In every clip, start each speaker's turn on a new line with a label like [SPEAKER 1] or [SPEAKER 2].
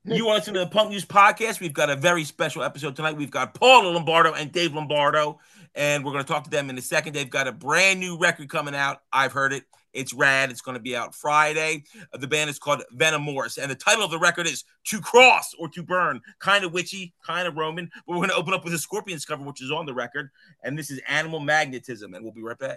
[SPEAKER 1] You want to listen to the Punk News Podcast? We've got a very special episode tonight. We've got Paula Lombardo and Dave Lombardo, and we're going to talk to them in a second. They've got a brand new record coming out. I've heard it. It's rad. It's going to be out Friday. The band is called Venomorous, and the title of the record is To Cross or To Burn. Kind of witchy, kind of Roman, but we're going to open up with a Scorpions cover, which is on the record, and this is Animal Magnetism, and we'll be right back.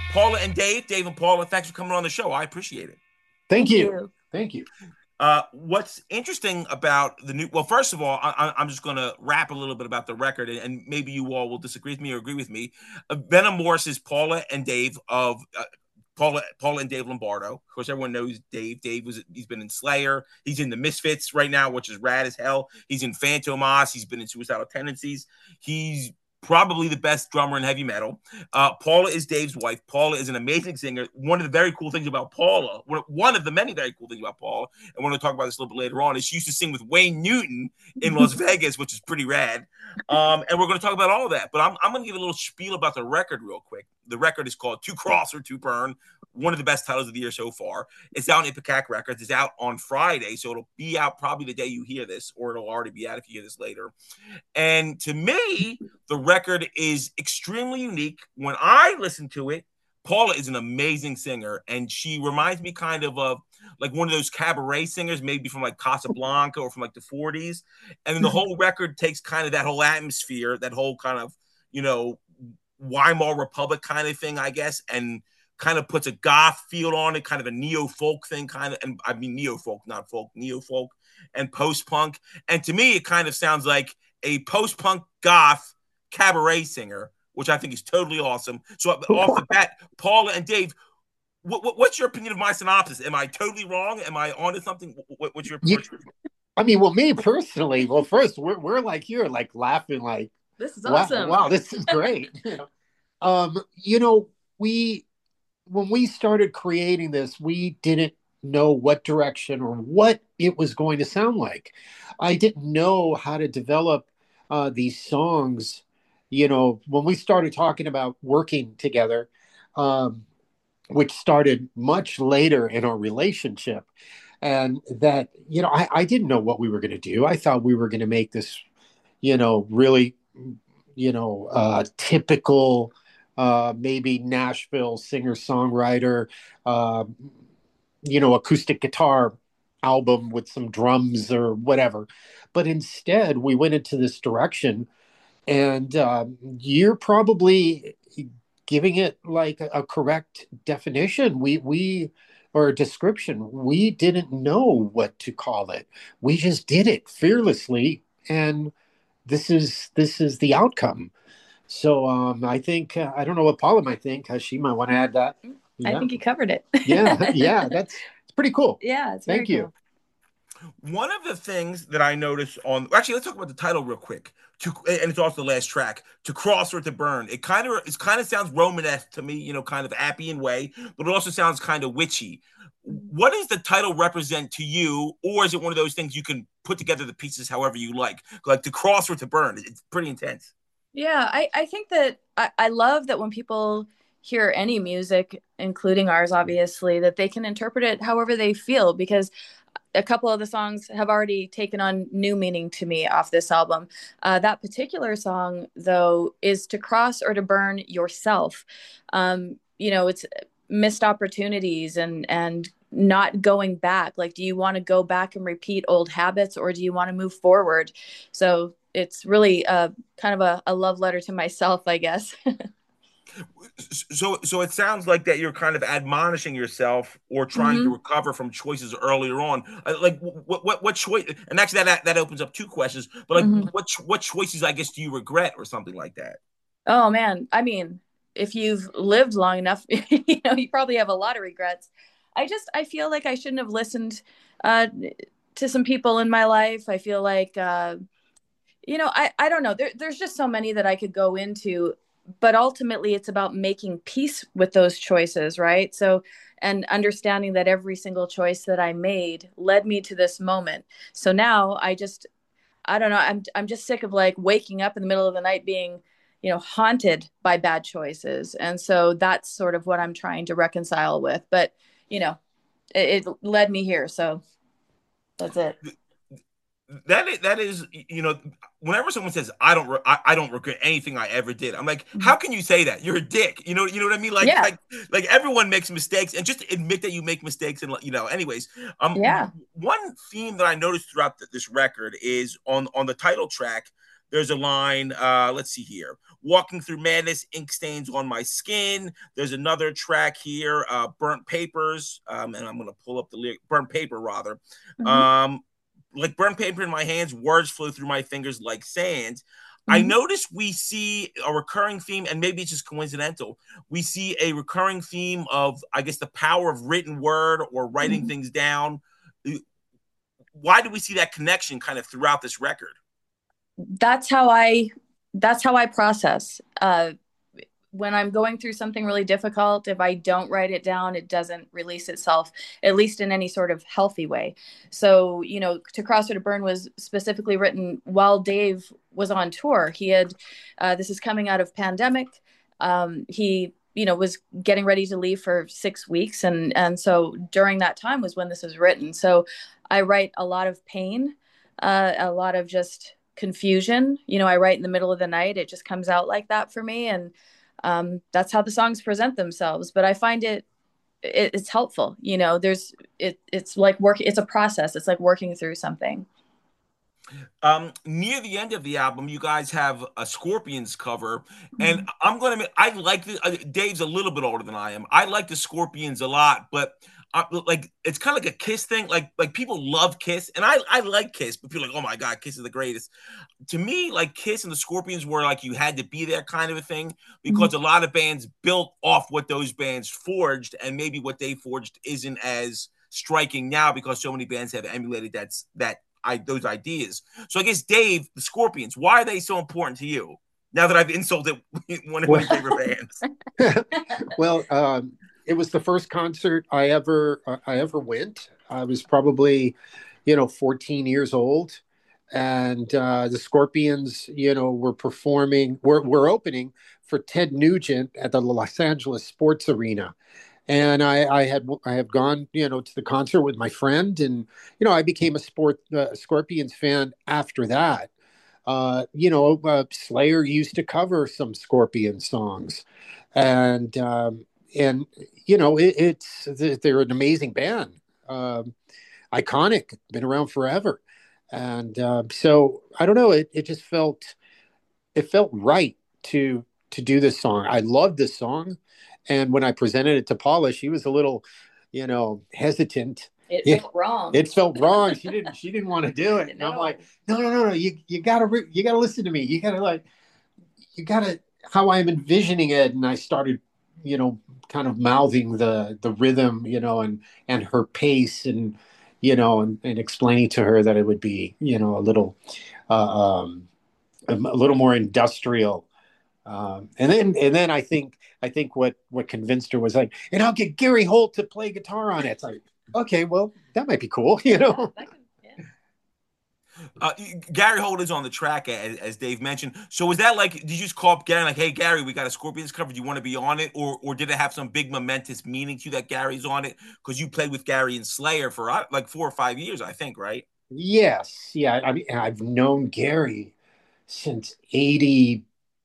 [SPEAKER 1] Paula and Dave and Paula, thanks for coming on the show. I appreciate it.
[SPEAKER 2] Thank you. Thank you.
[SPEAKER 1] What's interesting about the new, well, first of all, I'm just going to rap a little bit about the record, and maybe you all will disagree with me or agree with me. Venom Morris is Paula and Dave of Paula and Dave Lombardo. Of course, everyone knows Dave. He's been in Slayer. He's in the Misfits right now, which is rad as hell. He's in Phantomas. He's been in Suicidal Tendencies. He's probably the best drummer in heavy metal. Paula is Dave's wife. Paula is an amazing singer. One of the very cool things about Paula, one of the many very cool things about Paula, and we're going to talk about this a little bit later on, is she used to sing with Wayne Newton in Las Vegas, which is pretty rad. And we're going to talk about all that. But I'm going to give a little spiel about the record real quick. The record is called To Cross or To Burn, one of the best titles of the year so far. It's out on Ipecac Records. It's out on Friday, so it'll be out probably the day you hear this, or it'll already be out if you hear this later. And to me, the record is extremely unique. When I listen to it, Paula is an amazing singer, and she reminds me kind of like one of those cabaret singers, maybe from like Casablanca or from like the 40s. And then the whole record takes kind of that whole atmosphere, that whole kind of, Weimar Republic kind of thing, I guess, and kind of puts a goth feel on it, kind of a neo-folk thing, kind of, and I mean neo-folk, not folk, neo-folk and post-punk. And to me, it kind of sounds like a post-punk goth cabaret singer, which I think is totally awesome. So off the bat, Paula and Dave, what's your opinion of my synopsis? Am I totally wrong? Am I onto something? What's your
[SPEAKER 2] I mean, well, me personally, well, first, we're like, you're like laughing like,
[SPEAKER 3] this is awesome.
[SPEAKER 2] Wow, this is great. When we started creating this, we didn't know what direction or what it was going to sound like. I didn't know how to develop these songs. When we started talking about working together, which started much later in our relationship, and that, I didn't know what we were going to do. I thought we were going to make this, really, typical, maybe Nashville singer-songwriter, acoustic guitar album with some drums or whatever. But instead, we went into this direction, and you're probably giving it like a correct definition. We or a description. We didn't know what to call it. We just did it fearlessly, and this is the outcome. So I think I don't know what Paula might think. She might want to add that.
[SPEAKER 3] Yeah. I think you covered it.
[SPEAKER 2] yeah, it's pretty cool.
[SPEAKER 3] Yeah, it's
[SPEAKER 2] thank you.
[SPEAKER 3] Cool.
[SPEAKER 1] One of the things that I noticed actually, let's talk about the title real quick. And it's also the last track, To Cross or To Burn. It kind of sounds Romanesque to me, kind of Appian way, but it also sounds kind of witchy. What does the title represent to you, or is it one of those things you can put together the pieces however you like To Cross or To Burn? It's pretty intense.
[SPEAKER 3] Yeah, I think that I love that when people hear any music, including ours, obviously, that they can interpret it however they feel, because a couple of the songs have already taken on new meaning to me off this album. That particular song, though, is To Cross or To Burn Yourself. It's missed opportunities and not going back. Like, do you want to go back and repeat old habits, or do you want to move forward? So it's really kind of a love letter to myself, I guess.
[SPEAKER 1] So it sounds like that you're kind of admonishing yourself or trying to recover from choices earlier on. Like what choice? And actually, that opens up two questions. But like, what choices, I guess, do you regret or something like that?
[SPEAKER 3] Oh man, I mean, if you've lived long enough, you probably have a lot of regrets. I feel like I shouldn't have listened to some people in my life. I feel like I don't know. There's just so many that I could go into. But ultimately, it's about making peace with those choices, right? So, and understanding that every single choice that I made led me to this moment. So now I don't know. I'm just sick of like waking up in the middle of the night being, haunted by bad choices. And so that's sort of what I'm trying to reconcile with. But, it led me here. So that's it.
[SPEAKER 1] That is, whenever someone says I don't regret anything I ever did, I'm like, how can you say that? You're a dick. You know what I mean? Like,
[SPEAKER 3] yeah.
[SPEAKER 1] like everyone makes mistakes, and just admit that you make mistakes. And anyways,
[SPEAKER 3] yeah.
[SPEAKER 1] One theme that I noticed throughout this record is on the title track. There's a line, let's see here. Walking through madness, ink stains on my skin. There's another track here, burnt papers. And I'm going to pull up the lyric, burnt paper rather. Like burnt paper in my hands, words flow through my fingers like sand. I notice we see a recurring theme, and maybe it's just coincidental. We see a recurring theme of, I guess, the power of written word or writing things down. Why do we see that connection kind of throughout this record?
[SPEAKER 3] That's how I process. When I'm going through something really difficult, if I don't write it down, it doesn't release itself, at least in any sort of healthy way. So, you know, To Cross or to Burn was specifically written while Dave was on tour. He had, this is coming out of pandemic. He, you know, was getting ready to leave for 6 weeks. And so during that time was when this was written. So I write a lot of pain, a lot of just confusion. You know, I write in the middle of the night. It just comes out like that for me. And that's how the songs present themselves. But I find it's helpful. You know, it's like work. It's a process. It's like working through something.
[SPEAKER 1] Near the end of the album, you guys have a Scorpions cover, and I'm gonna admit, I like the Dave's a little bit older than I am. I like the Scorpions a lot, but like it's kind of like a Kiss thing. Like people love Kiss, and I like Kiss, but people are like, oh my god, Kiss is the greatest. To me, like Kiss and the Scorpions were like you had to be there kind of a thing, because a lot of bands built off what those bands forged, and maybe what they forged isn't as striking now because so many bands have emulated those ideas. So I guess, Dave, the Scorpions, why are they so important to you? Now that I've insulted one of my favorite bands.
[SPEAKER 2] Well, it was the first concert I ever went. I was probably, 14 years old, and the Scorpions, were performing. Were opening for Ted Nugent at the Los Angeles Sports Arena. And I have gone, to the concert with my friend, and I became a Scorpions fan after that. Slayer used to cover some Scorpion songs, and they're an amazing band, iconic, been around forever, and so I don't know, it just felt right to do this song. I love this song. And when I presented it to Paula, she was a little, hesitant.
[SPEAKER 3] It felt wrong.
[SPEAKER 2] It felt wrong. She didn't want to do it. And I'm like, no. You gotta listen to me. You gotta how I'm envisioning it. And I started, kind of mouthing the rhythm, and her pace, and and explaining to her that it would be, a little more industrial. And then I think what convinced her was like, and I'll get Gary Holt to play guitar on it. It's like, okay, well, that might be cool,
[SPEAKER 1] Gary Holt is on the track, as Dave mentioned. So was that like, did you just call up Gary like, hey Gary, we got a Scorpions cover, do you want to be on it, or did it have some big momentous meaning to you that Gary's on it? Because you played with Gary and Slayer for like 4 or 5 years, I think, right?
[SPEAKER 2] Yes, yeah. I mean, I've known Gary since 80.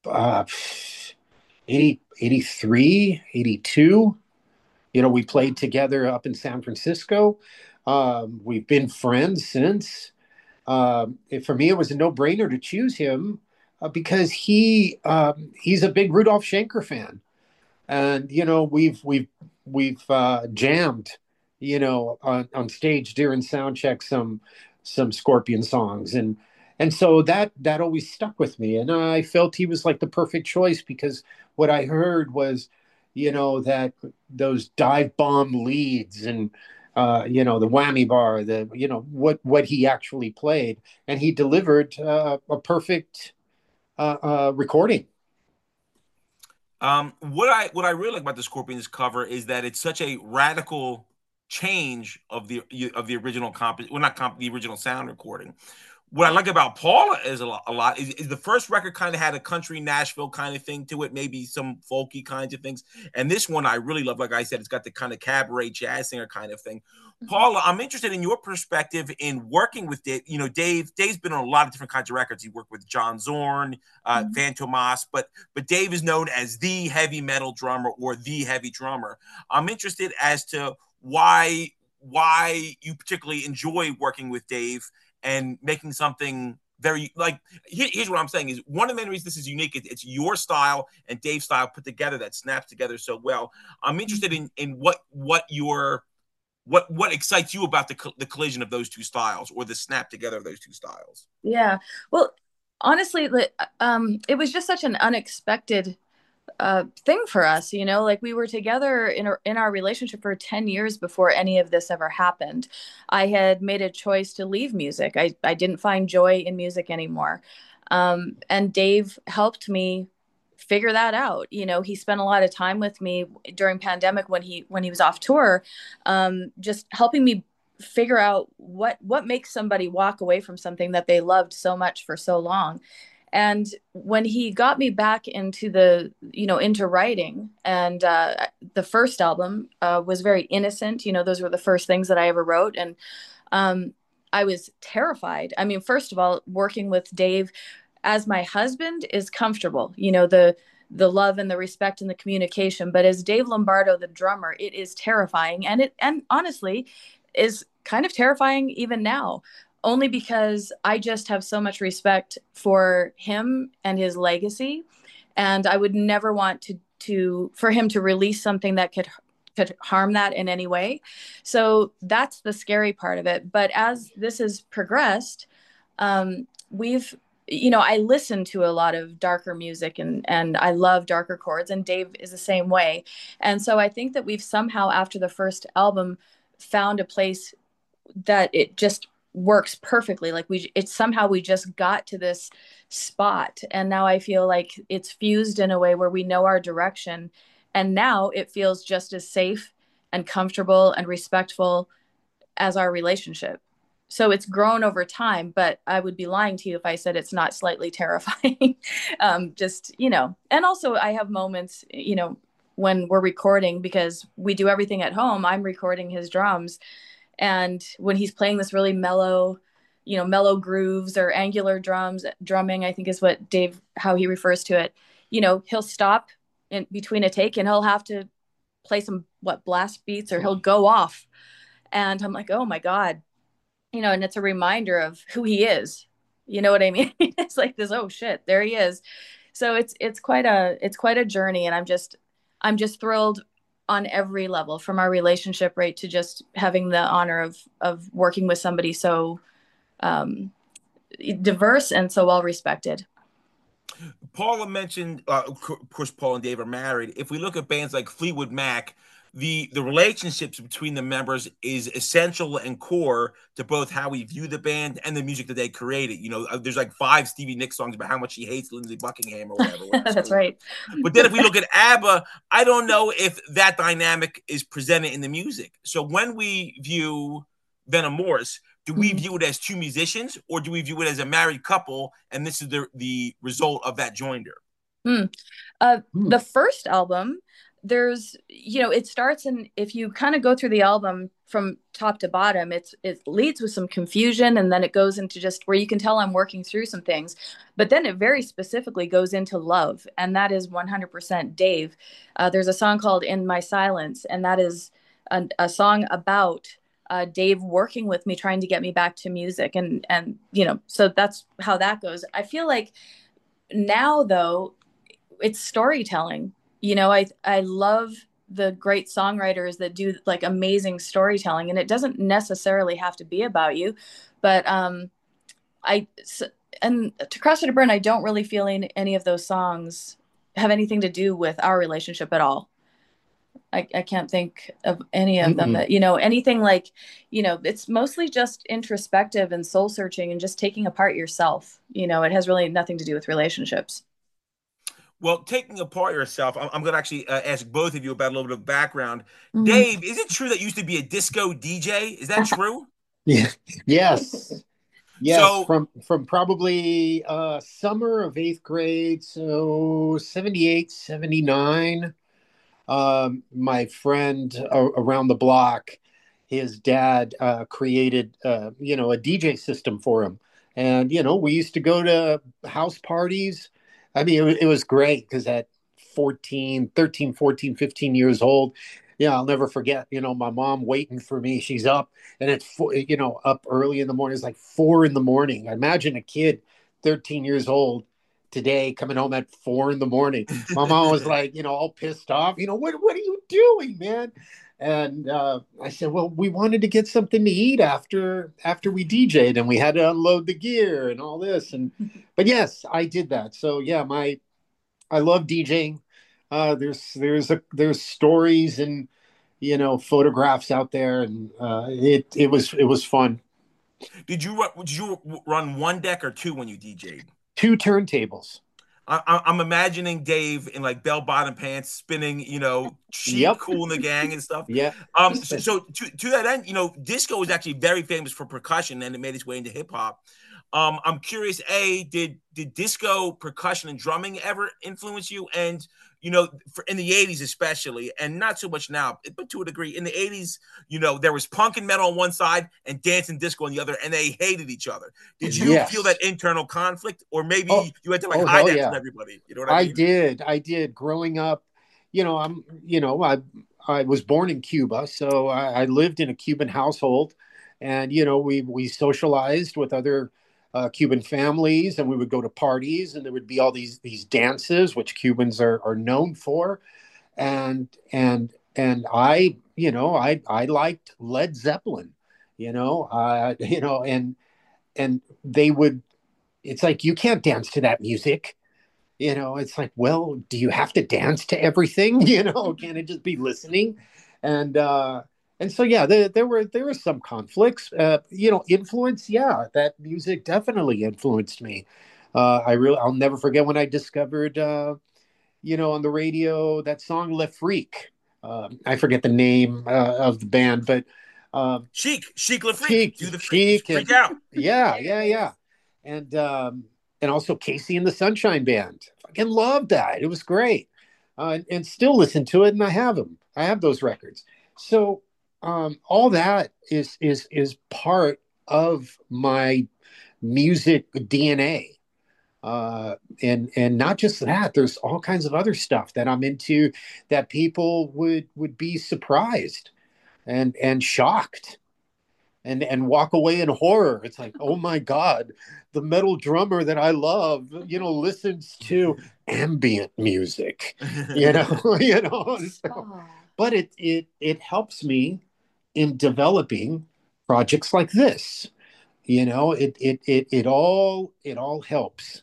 [SPEAKER 2] 83, 82. We played together up in San Francisco. We've been friends since. For me, it was a no-brainer to choose him because he's a big Rudolf Schenker fan, and we've jammed, on stage during sound check some Scorpion songs, and so that always stuck with me. And I felt he was like the perfect choice because what I heard was, that those dive bomb leads and, the whammy bar, what he actually played. And he delivered a perfect recording.
[SPEAKER 1] What I really like about the Scorpions cover is that it's such a radical change of the original the original sound recording. What I like about Paula is a lot is the first record kind of had a country Nashville kind of thing to it, maybe some folky kinds of things. And this one I really love. Like I said, it's got the kind of cabaret jazz singer kind of thing. Paula, I'm interested in your perspective in working with Dave. Dave's been on a lot of different kinds of records. He worked with John Zorn, Fantomas, but Dave is known as the heavy metal drummer or the heavy drummer. I'm interested as to why you particularly enjoy working with Dave and making something very like here's what I'm saying is one of the main reasons this is unique. It's your style and Dave's style put together that snaps together so well. I'm interested in what excites you about the collision of those two styles or the snap together of those two styles.
[SPEAKER 3] Yeah. Well, honestly, it was just such an unexpected thing for us, like we were together in our relationship for 10 years before any of this ever happened. I had made a choice to leave music. I didn't find joy in music anymore. And Dave helped me figure that out. He spent a lot of time with me during pandemic when he was off tour, just helping me figure out what makes somebody walk away from something that they loved so much for so long. And when he got me back into into writing, and the first album was very innocent. Those were the first things that I ever wrote. And I was terrified. I mean, first of all, working with Dave as my husband is comfortable, the love and the respect and the communication. But as Dave Lombardo, the drummer, it is terrifying. And honestly is kind of terrifying even now, only because I just have so much respect for him and his legacy. And I would never want for him to release something that could harm that in any way. So that's the scary part of it. But as this has progressed, I listen to a lot of darker music and I love darker chords, and Dave is the same way. And so I think that we've somehow, after the first album, found a place that it just works perfectly. Like we just got to this spot, and now I feel like it's fused in a way where we know our direction, and now it feels just as safe and comfortable and respectful as our relationship. So it's grown over time, but I would be lying to you if I said it's not slightly terrifying. And also I have moments, when we're recording, because we do everything at home, I'm recording his drums. And when he's playing this really mellow grooves or angular drumming, I think is what Dave, how he refers to it, he'll stop in between a take and he'll have to play some blast beats, or he'll go off. And I'm like, oh my God, and it's a reminder of who he is. You know what I mean? It's like this, oh shit, there he is. So it's quite a journey. And I'm just thrilled on every level, from our relationship, right, to just having the honor of working with somebody so diverse and so well respected.
[SPEAKER 1] Paula mentioned, of course, Paul and Dave are married. If we look at bands like Fleetwood Mac, the relationships between the members is essential and core to both how we view the band and the music that they created. There's like 5 Stevie Nicks songs about how much he hates Lindsey Buckingham or whatever.
[SPEAKER 3] That's right.
[SPEAKER 1] But then if we look at ABBA, I don't know if that dynamic is presented in the music. So when we view Venom Morris, do we view it as two musicians, or do we view it as a married couple, and this is the result of that joinder?
[SPEAKER 3] The first album, there's, it starts, and if you kind of go through the album from top to bottom, it leads with some confusion, and then it goes into just where you can tell I'm working through some things, but then it very specifically goes into love, and that is 100% Dave. There's a song called In My Silence, and that is a song about Dave working with me, trying to get me back to music, and so that's how that goes. I feel like now, though, it's storytelling. I love the great songwriters that do like amazing storytelling, and it doesn't necessarily have to be about you, but and To Cross or to Burn, I don't really feel any of those songs have anything to do with our relationship at all. I can't think of any of them that, anything like, it's mostly introspective and soul searching and just taking apart yourself. It has really nothing to do with relationships.
[SPEAKER 1] Well, taking apart yourself, I'm going to actually ask both of you about a little bit of background. Dave, is it true that you used to be a disco DJ? Is that true?
[SPEAKER 2] Yeah. Yes. Yes.
[SPEAKER 1] So,
[SPEAKER 2] from probably summer of 8th grade. So 78, 79. My friend around the block, his dad created, a DJ system for him. And, we used to go to house parties. I mean, it was great because at 13, 14, 15 years old, Yeah, I'll never forget, my mom waiting for me. She's up and it's, up early in the morning. It's like 4 in the morning. Imagine a kid, 13 years old today coming home at 4 in the morning. My mom was like, all pissed off, what are you doing, man? And I said, well, we wanted to get something to eat after we DJ'd and we had to unload the gear and all this. But yes, I did that. So yeah, I love DJing. There's stories and photographs out there, and it was fun.
[SPEAKER 1] Did you run one deck or two when you DJ'd?
[SPEAKER 2] Two turntables.
[SPEAKER 1] I'm imagining Dave in like bell bottom pants, spinning, Chic,
[SPEAKER 2] Yep.
[SPEAKER 1] Cool in the Gang and stuff.
[SPEAKER 2] Yeah.
[SPEAKER 1] So to that end, disco was actually very famous for percussion, and it made its way into hip hop. I'm curious, did disco percussion and drumming ever influence you? And in the '80s especially, and not so much now, but to a degree, in the '80s, there was punk and metal on one side and dance and disco on the other, and they hated each other. Did you feel that internal conflict, or maybe you had to hide that from everybody? You know what I mean?
[SPEAKER 2] I did. Growing up, I was born in Cuba, so I lived in a Cuban household, and we socialized with other Cuban families, and we would go to parties, and there would be all these dances, which Cubans are known for, and I liked Led Zeppelin, and they would. It's like you can't dance to that music. It's like, well, do you have to dance to everything? Can it just be listening? And and so yeah, there were some conflicts. Influence. Yeah, that music definitely influenced me. I'll never forget when I discovered on the radio that song Le Freak. I forget the name of the band, but
[SPEAKER 1] Chic Le Freak, do the freak out.
[SPEAKER 2] Yeah. And also Casey and the Sunshine Band. Fucking loved that. It was great. And still listen to it, and I have them. I have those records. So all that is part of my music DNA. And not just that, there's all kinds of other stuff that I'm into that people would be surprised and shocked and walk away in horror. It's like, oh my God, the metal drummer that I love, listens to ambient music, So, but it helps me in developing projects like this. It all helps.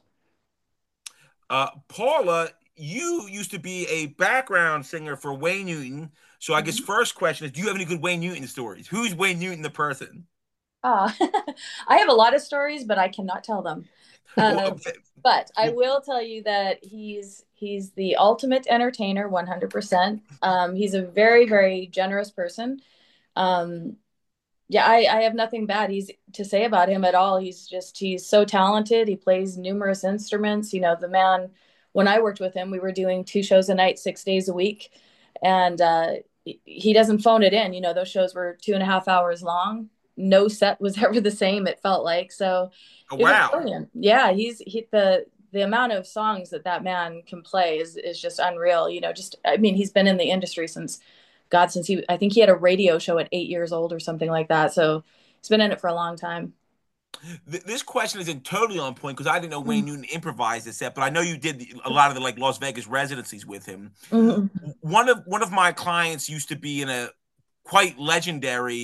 [SPEAKER 1] Paula, you used to be a background singer for Wayne Newton. So I guess first question is, do you have any good Wayne Newton stories? Who's Wayne Newton, the person?
[SPEAKER 3] I have a lot of stories, but I cannot tell them. But I will tell you that he's the ultimate entertainer, 100%. He's a very, very generous person. Yeah, I have nothing bad to say about him at all. He's so talented. He plays numerous instruments. The man, when I worked with him, we were doing 2 shows a night, 6 days a week. And he doesn't phone it in. Those shows were 2.5 hours long. No set was ever the same, it felt like. So
[SPEAKER 1] wow.
[SPEAKER 3] Brilliant. Yeah, the amount of songs that man can play is just unreal. He's been in the industry since I think he had a radio show at 8 years old or something like that. So he's been in it for a long time.
[SPEAKER 1] This question isn't totally on point because I didn't know Wayne Newton improvised the set, but I know you did a lot of the Las Vegas residencies with him. Mm-hmm. One of my clients used to be in a quite legendary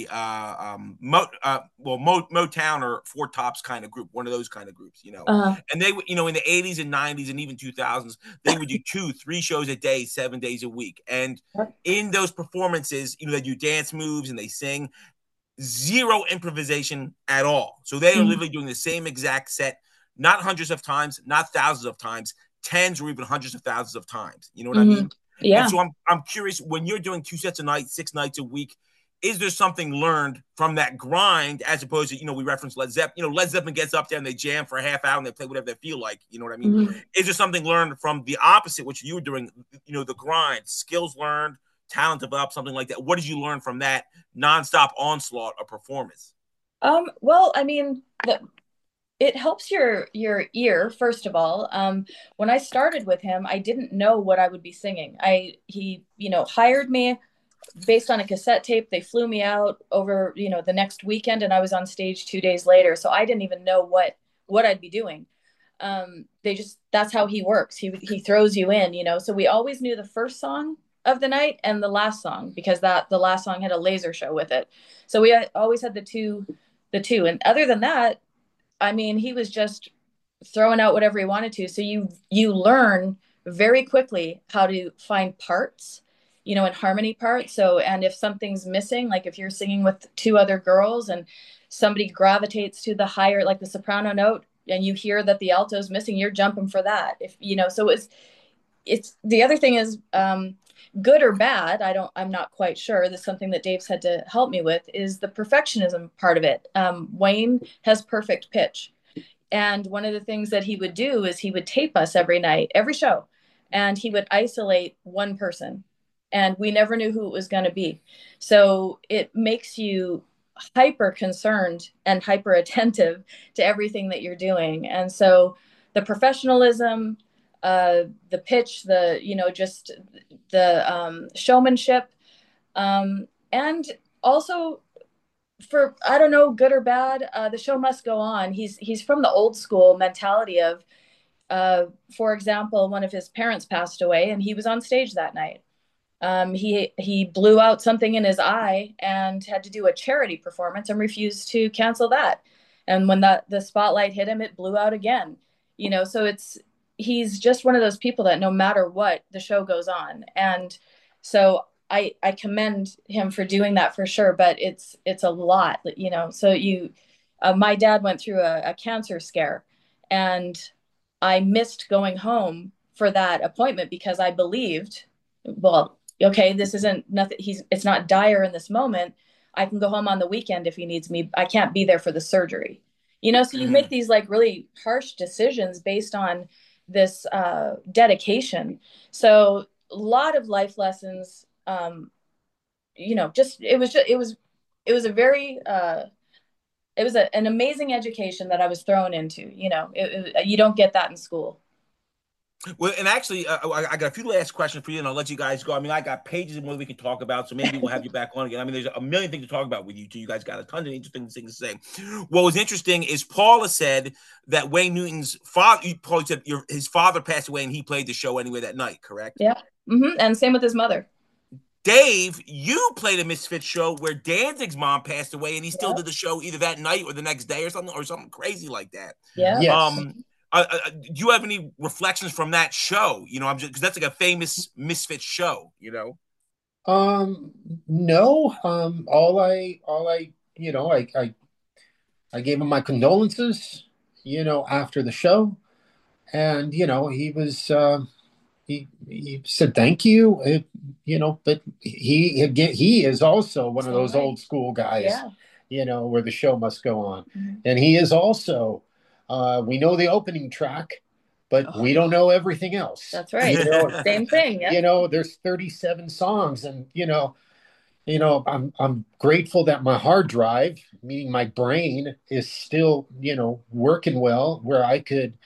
[SPEAKER 1] Motown or Four Tops kind of group, one of those kind of groups, and they in the 80s and 90s and even 2000s, they would do 2-3 shows a day, 7 days a week. And in those performances, they do dance moves and they sing. Zero improvisation at all. So they are literally doing the same exact set, not hundreds of times, not thousands of times, tens or even hundreds of thousands of times. You know what I mean?
[SPEAKER 3] Yeah.
[SPEAKER 1] And so I'm curious, when you're doing 2 sets a night, 6 nights a week, is there something learned from that grind as opposed to, we reference Led Zeppelin, Led Zeppelin gets up there and they jam for a half hour and they play whatever they feel like, you know what I mean? Mm-hmm. Is there something learned from the opposite, which you were doing, the grind, skills learned, talent developed, something like that? What did you learn from that nonstop onslaught of performance?
[SPEAKER 3] Well, it helps your ear, first of all. When I started with him, I didn't know what I would be singing. He hired me based on a cassette tape. They flew me out over, the next weekend, and I was on stage 2 days later. So I didn't even know what I'd be doing. That's how he works. He throws you in. So we always knew the first song of the night and the last song, because the last song had a laser show with it. So we always had the two. And other than that, I mean, he was just throwing out whatever he wanted to. So you learn very quickly how to find parts, and harmony parts. So, and if something's missing, like if you're singing with two other girls and somebody gravitates to the higher, like the soprano note, and you hear that the alto is missing, you're jumping for that. So it's the other thing is, good or bad, I'm not quite sure. This is something that Dave's had to help me with, is the perfectionism part of it. Wayne has perfect pitch. And one of the things that he would do is he would tape us every night, every show, and he would isolate one person, and we never knew who it was going to be. So it makes you hyper concerned and hyper attentive to everything that you're doing. And so the professionalism, the pitch, just the showmanship, and also, for, I don't know, good or bad, the show must go on. He's from the old school mentality of, for example, one of his parents passed away and he was on stage that night. He blew out something in his eye and had to do a charity performance and refused to cancel that. And when the spotlight hit him, it blew out again. So he's just one of those people that no matter what, the show goes on. And so I commend him for doing that for sure, but it's a lot, so my dad went through a cancer scare, and I missed going home for that appointment because I believed, well, okay, this isn't nothing. It's not dire in this moment. I can go home on the weekend if he needs me. I can't be there for the surgery, so you make these like really harsh decisions based on this dedication. So a lot of life lessons. It was a very it was an amazing education that I was thrown into. You don't get that in school.
[SPEAKER 1] Well, and actually, I got a few last questions for you, and I'll let you guys go. I mean, I got pages more we can talk about, so maybe we'll have you back on again. I mean, there's a million things to talk about with you two. You guys got a ton of interesting things to say. What was interesting is Paula said that Wayne Newton's father, Paula said his father passed away, and he played the show anyway that night, correct?
[SPEAKER 3] Yeah. Mm-hmm. And same with his mother.
[SPEAKER 1] Dave, you played a Misfits show where Danzig's mom passed away, and he still did the show either that night or the next day or something crazy like that.
[SPEAKER 3] Yeah.
[SPEAKER 2] Yes.
[SPEAKER 1] Do you have any reflections from that show? I'm just because that's like a famous Misfits show.
[SPEAKER 2] No. All I I gave him my condolences, after the show, and he was he said thank you, but he is also one of those old school guys, where the show must go on, and he is also. We know the opening track, but we don't know everything else.
[SPEAKER 3] That's right. Same thing.
[SPEAKER 2] Yeah. There's 37 songs, and I'm grateful that my hard drive, meaning my brain, is still working well, where I could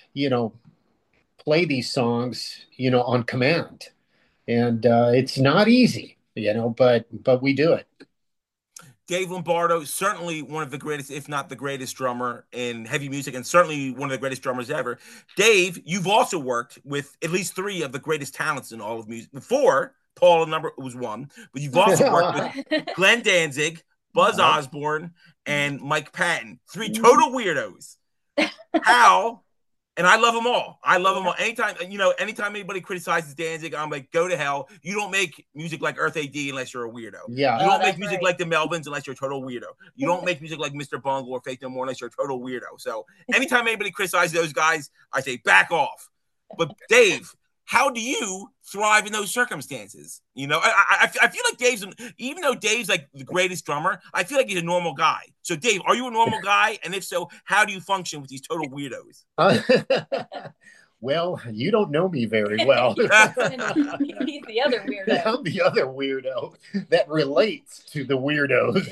[SPEAKER 2] play these songs on command, and it's not easy, but we do it.
[SPEAKER 1] Dave Lombardo, certainly one of the greatest, if not the greatest drummer in heavy music, and certainly one of the greatest drummers ever. Dave, you've also worked with at least three of the greatest talents in all of music. Before, Paul was one, but you've also worked with Glenn Danzig, Buzz Osborne, and Mike Patton. Three total weirdos. How? And I love them all. Anytime anybody criticizes Danzig, I'm like, go to hell. You don't make music like Earth AD unless you're a weirdo.
[SPEAKER 2] Yeah.
[SPEAKER 1] You don't make music like the Melvins unless you're a total weirdo. You don't make music like Mr. Bungle or Faith No More unless you're a total weirdo. So anytime anybody criticizes those guys, I say back off. But Dave, how do you thrive in those circumstances? I feel like even though Dave's like the greatest drummer, I feel like he's a normal guy. So Dave, are you a normal guy? And if so, how do you function with these total weirdos?
[SPEAKER 2] Well, you don't know me very well.
[SPEAKER 3] He's the other weirdo.
[SPEAKER 2] I'm the other weirdo that relates to the weirdos,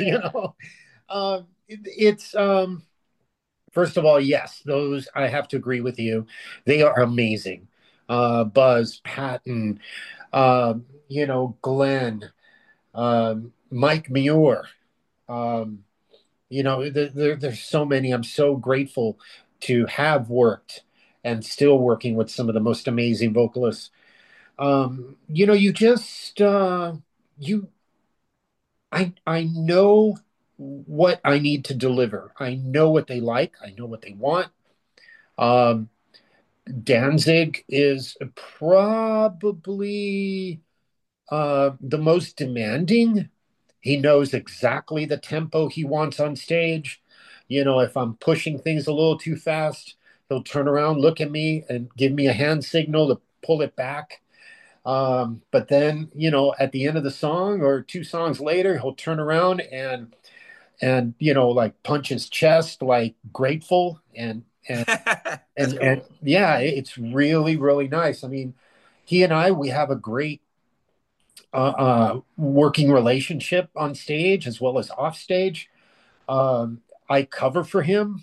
[SPEAKER 2] It's first of all, yes, those, I have to agree with you. They are amazing. Buzz, Patton, Glenn, Mike Muir. Um, there's so many. I'm so grateful to have worked and still working with some of the most amazing vocalists. You just you I know what I need to deliver. I know what they like. I know what they want. Um, Danzig is probably the most demanding. He knows exactly the tempo he wants on stage. If I'm pushing things a little too fast, he'll turn around, look at me, and give me a hand signal to pull it back. But then, at the end of the song or two songs later, he'll turn around and like punch his chest, like grateful and
[SPEAKER 1] That's
[SPEAKER 2] and
[SPEAKER 1] cool.
[SPEAKER 2] yeah, it's really, really nice. I mean, he and I, we have a great working relationship on stage as well as off stage. I cover for him.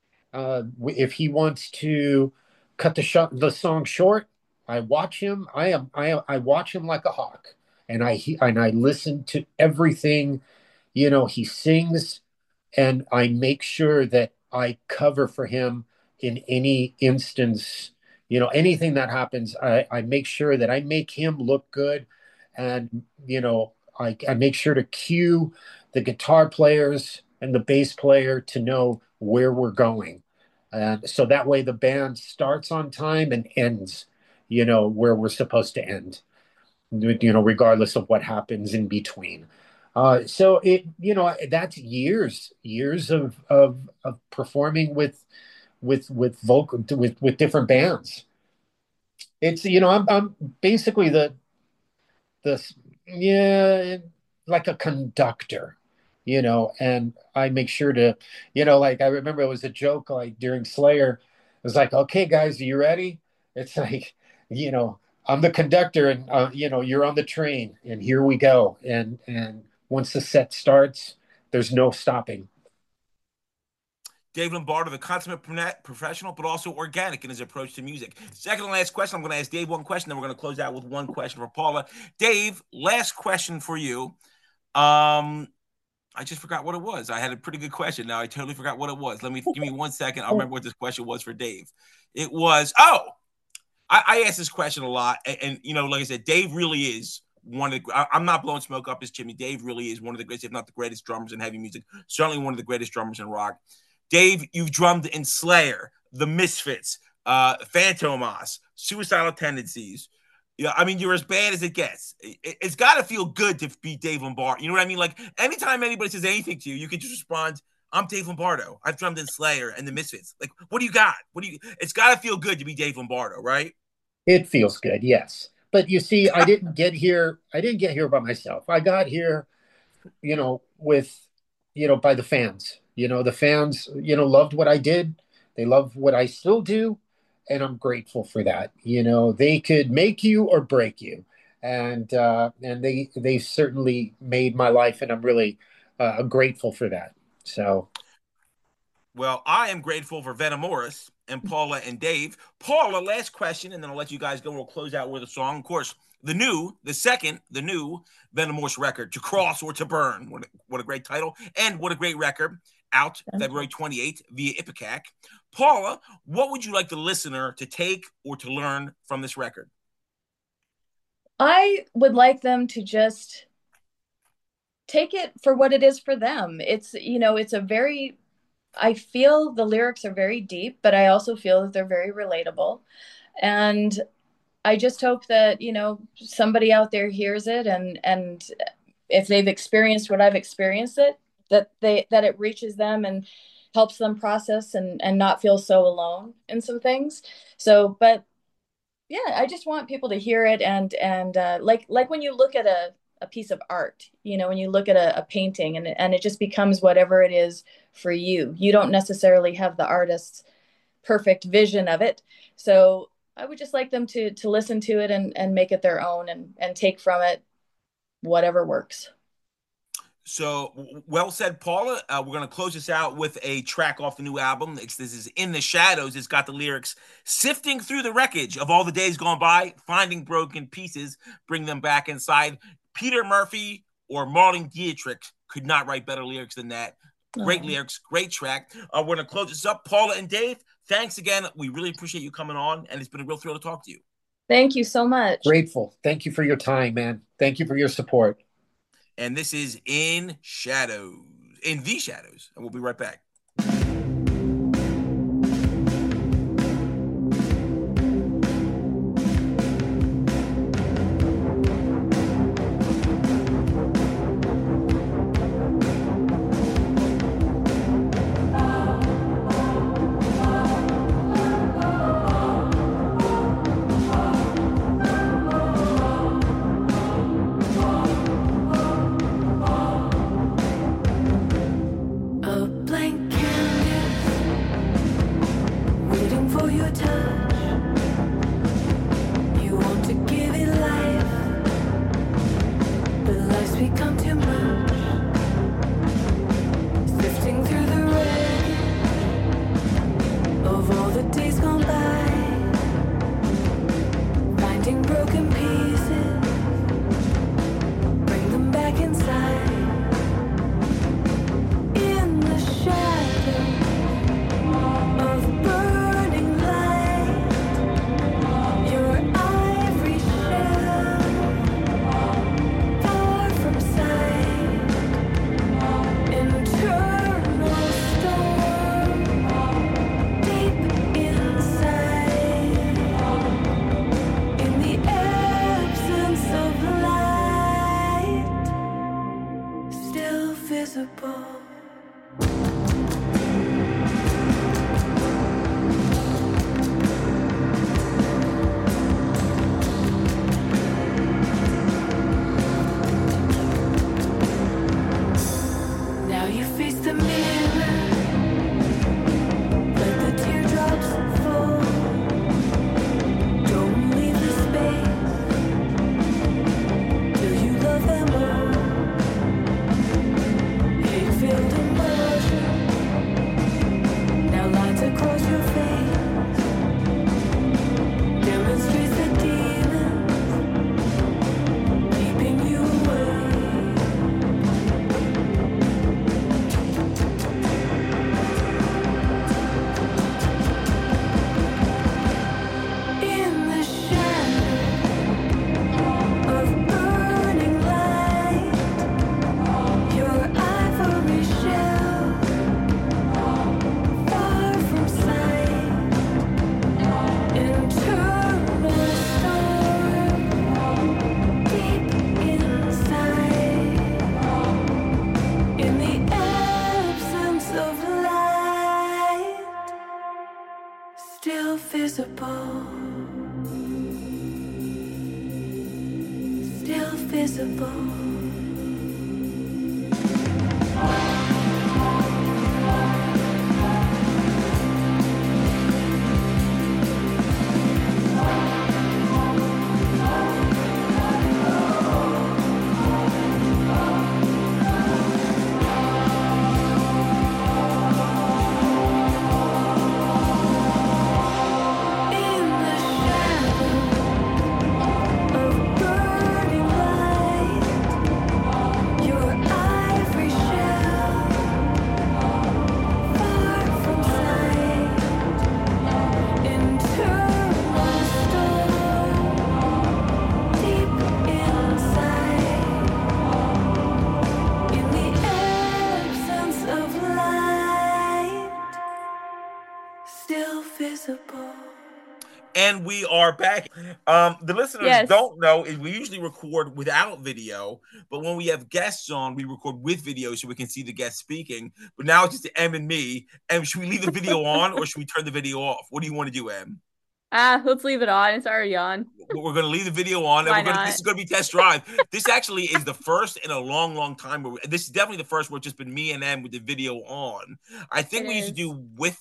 [SPEAKER 2] If he wants to cut the song short, I watch him. I watch him like a hawk, and I listen to everything he sings, and I make sure that I cover for him in any instance. Anything that happens, I make sure that I make him look good, and I make sure to cue the guitar players and the bass player to know where we're going, and so that way the band starts on time and ends, where we're supposed to end, regardless of what happens in between. So that's years of performing with vocal with different bands. It's I'm basically the yeah, like a conductor, and I make sure to, like I remember it was a joke like during Slayer. It was like, okay, guys, are you ready? It's like, you know, I'm the conductor, and you're on the train, and here we go. And once the set starts, there's no stopping.
[SPEAKER 1] Dave Lombardo, the consummate professional, but also organic in his approach to music. Second and last question. I'm going to ask Dave one question, then we're going to close out with one question for Paula. Dave, last question for you. I just forgot what it was. I had a pretty good question. Now I totally forgot what it was. Give me 1 second. I'll remember what this question was for Dave. It was, I ask this question a lot. And, like I said, Dave really is one of the, I'm not blowing smoke up his chimney. Dave really is one of the greatest, if not the greatest drummers in heavy music. Certainly one of the greatest drummers in rock. Dave, you've drummed in Slayer, The Misfits, Phantomas, Suicidal Tendencies. Yeah, I mean, you're as bad as it gets. It's got to feel good to be Dave Lombardo. You know what I mean? Like, anytime anybody says anything to you, you can just respond, I'm Dave Lombardo. I've drummed in Slayer and the Misfits. Like, what do you got? It's got to feel good to be Dave Lombardo, right?
[SPEAKER 2] It feels good, yes. But you see, I didn't get here. I didn't get here by myself. I got here, with, by the fans. The fans, loved what I did. They love what I still do, and I'm grateful for that. They could make you or break you, and they certainly made my life, and I'm really grateful for that. So
[SPEAKER 1] Well, I am grateful for Venom Morris and Paula and Dave. Paula, last question, and then I'll let you guys go. We'll close out with a song. Of course, the new Venom Morris record, To Cross or to Burn. What a great title, and what a great record. Out February 28th via Ipecac. Paula, what would you like the listener to take or to learn from this record?
[SPEAKER 3] I would like them to just take it for what it is for them. It's a very, I feel the lyrics are very deep, but I also feel that they're very relatable. And I just hope that, somebody out there hears it, and if they've experienced what I've experienced, that it reaches them and helps them process and not feel so alone in some things. So, but yeah, I just want people to hear it, and like when you look at a piece of art, when you look at a painting, and it just becomes whatever it is for you. You don't necessarily have the artist's perfect vision of it. So I would just like them to listen to it and make it their own, and take from it whatever works.
[SPEAKER 1] So well said, Paula. We're going to close this out with a track off the new album. This is In the Shadows. It's got the lyrics: sifting through the wreckage of all the days gone by, finding broken pieces, bring them back inside. Peter Murphy, or Marlene Dietrich could not write better lyrics than that. Great lyrics, great track. We're going to close this up. Paula and Dave, thanks again. We really appreciate you coming on, and it's been a real thrill to talk to you.
[SPEAKER 3] Thank you so much.
[SPEAKER 2] Grateful. Thank you for your time, man. Thank you for your support.
[SPEAKER 1] And this is In the Shadows, and we'll be right back. And we are back. The listeners don't know is we usually record without video, but when we have guests on, we record with video so we can see the guests speaking. But now it's just Em and me. Em, should we leave the video on or should we turn the video off? What do you want to do, Em?
[SPEAKER 4] Let's leave it on. It's already on.
[SPEAKER 1] We're going to leave the video on.
[SPEAKER 4] Why
[SPEAKER 1] and this is going to be test drive. This actually is the first in a long, long time. This is definitely the first where it's just been me and Em with the video on. I think we used to do with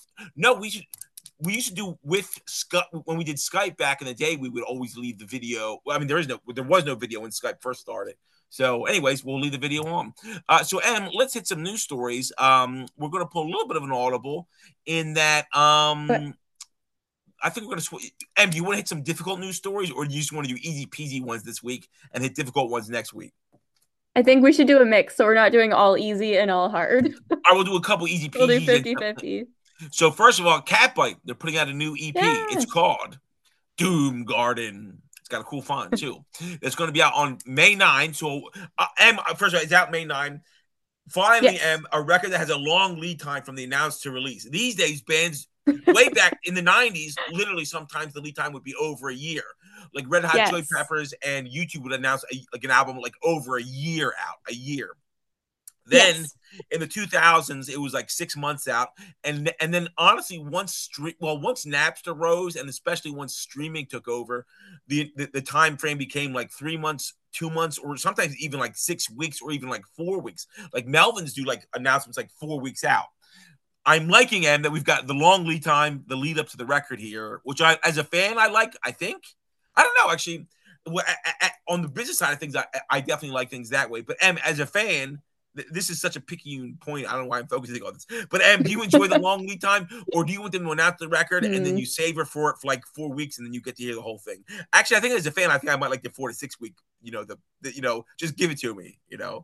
[SPEAKER 1] we used to do with Skype when we did Skype back in the day. We would always leave the video. I mean, there was no video when Skype first started. So, anyways, we'll leave the video on. So, Em, let's hit some news stories. We're going to pull a little bit of an audible in that. I think we're going to. Em, do you want to hit some difficult news stories, or do you just want to do easy peasy ones this week and hit difficult ones next week?
[SPEAKER 4] I think we should do a mix, so we're not doing all easy and all hard.
[SPEAKER 1] I will do a couple easy
[SPEAKER 4] We'll do
[SPEAKER 1] peasies.
[SPEAKER 4] 50-50.
[SPEAKER 1] So first of all, Catbite, they're putting out a new EP. It's
[SPEAKER 4] Yes.
[SPEAKER 1] called Doom Garden. It's got a cool font too. It's going to be out on May 9. So, first of all, it's out May 9. Finally,
[SPEAKER 4] Yes.
[SPEAKER 1] a record that has a long lead time from the announced to release. These days, bands way back in the 90s, literally sometimes the lead time would be over a year. Like Red Hot Chili
[SPEAKER 4] Yes.
[SPEAKER 1] Peppers and YouTube would announce an album like over a year out, a year. Then
[SPEAKER 4] Yes.
[SPEAKER 1] in the 2000s, it was like 6 months out, and then honestly, once Napster rose, and especially once streaming took over, the time frame became like 3 months, 2 months, or sometimes even like 6 weeks, or even like 4 weeks. Like Melvins do like announcements like 4 weeks out. I'm liking that we've got the long lead time, the lead up to the record here, which I, as a fan, I like. I think I don't know actually. On the business side of things, I definitely like things that way. But as a fan, this is such a picky point. I don't know why I'm focusing on this. But do you enjoy the long lead time, or do you want them to announce the record and then you savor for it for like 4 weeks and then you get to hear the whole thing? Actually, I think as a fan, I think I might like the 4 to 6 week. Just give it to me.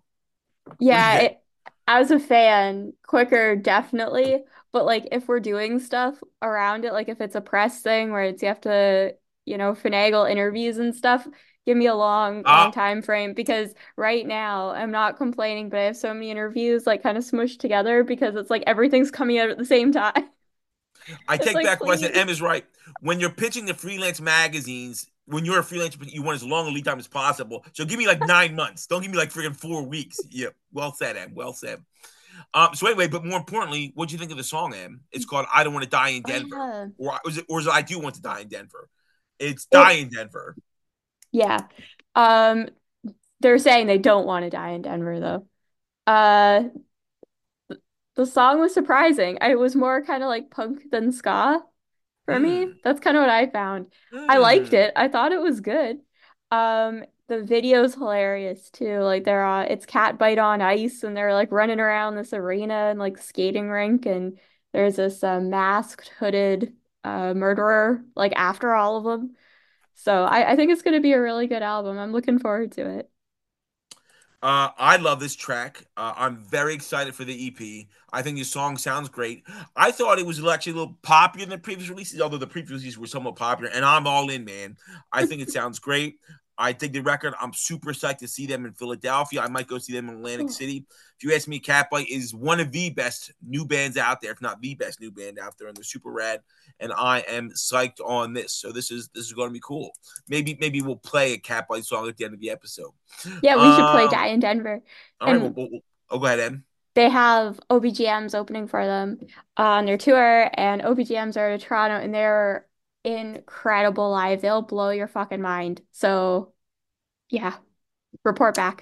[SPEAKER 4] Yeah, as a fan, quicker definitely. But like if we're doing stuff around it, like if it's a press thing where you have to, finagle interviews and stuff, give me a long time frame, because right now I'm not complaining, but I have so many interviews like kind of smushed together because it's like everything's coming out at the same time.
[SPEAKER 1] I take
[SPEAKER 4] like,
[SPEAKER 1] back what I said.
[SPEAKER 4] please.
[SPEAKER 1] Em is right. When you're pitching the freelance magazines, when you're a freelancer, you want as long a lead time as possible. So give me like 9 months. Don't give me like freaking 4 weeks. Yeah, well said, Em. Well said. So anyway, but more importantly, what do you think of the song, Em? It's called "I Don't Want to Die in Denver," or is it "I Do Want to Die in Denver"? It's "Die in Denver."
[SPEAKER 4] Yeah. They're saying they don't want to die in Denver though. The song was surprising. It was more kind of like punk than ska for me. That's kind of what I found. I liked it. I thought it was good. The video's hilarious too. Like it's Catbite on ice and they're like running around this arena and like skating rink, and there's this masked hooded murderer like after all of them. So I think it's gonna be a really good album. I'm looking forward to it.
[SPEAKER 1] I love this track. I'm very excited for the EP. I think the song sounds great. I thought it was actually a little popular in the previous releases, although the previous releases were somewhat popular. And I'm all in, man. I think it sounds great. I dig the record. I'm super psyched to see them in Philadelphia. I might go see them in Atlantic City. If you ask me, Catbite is one of the best new bands out there, if not the best new band out there, and they're super rad. And I am psyched on this. So this is going to be cool. Maybe we'll play a Catbite song at the end of the episode.
[SPEAKER 4] Yeah, we should play Die in Denver.
[SPEAKER 1] All right, go ahead, Ed.
[SPEAKER 4] They have OBGMs opening for them on their tour, and OBGMs are in Toronto, and they're incredible live. They'll blow your fucking mind. So, yeah, report back.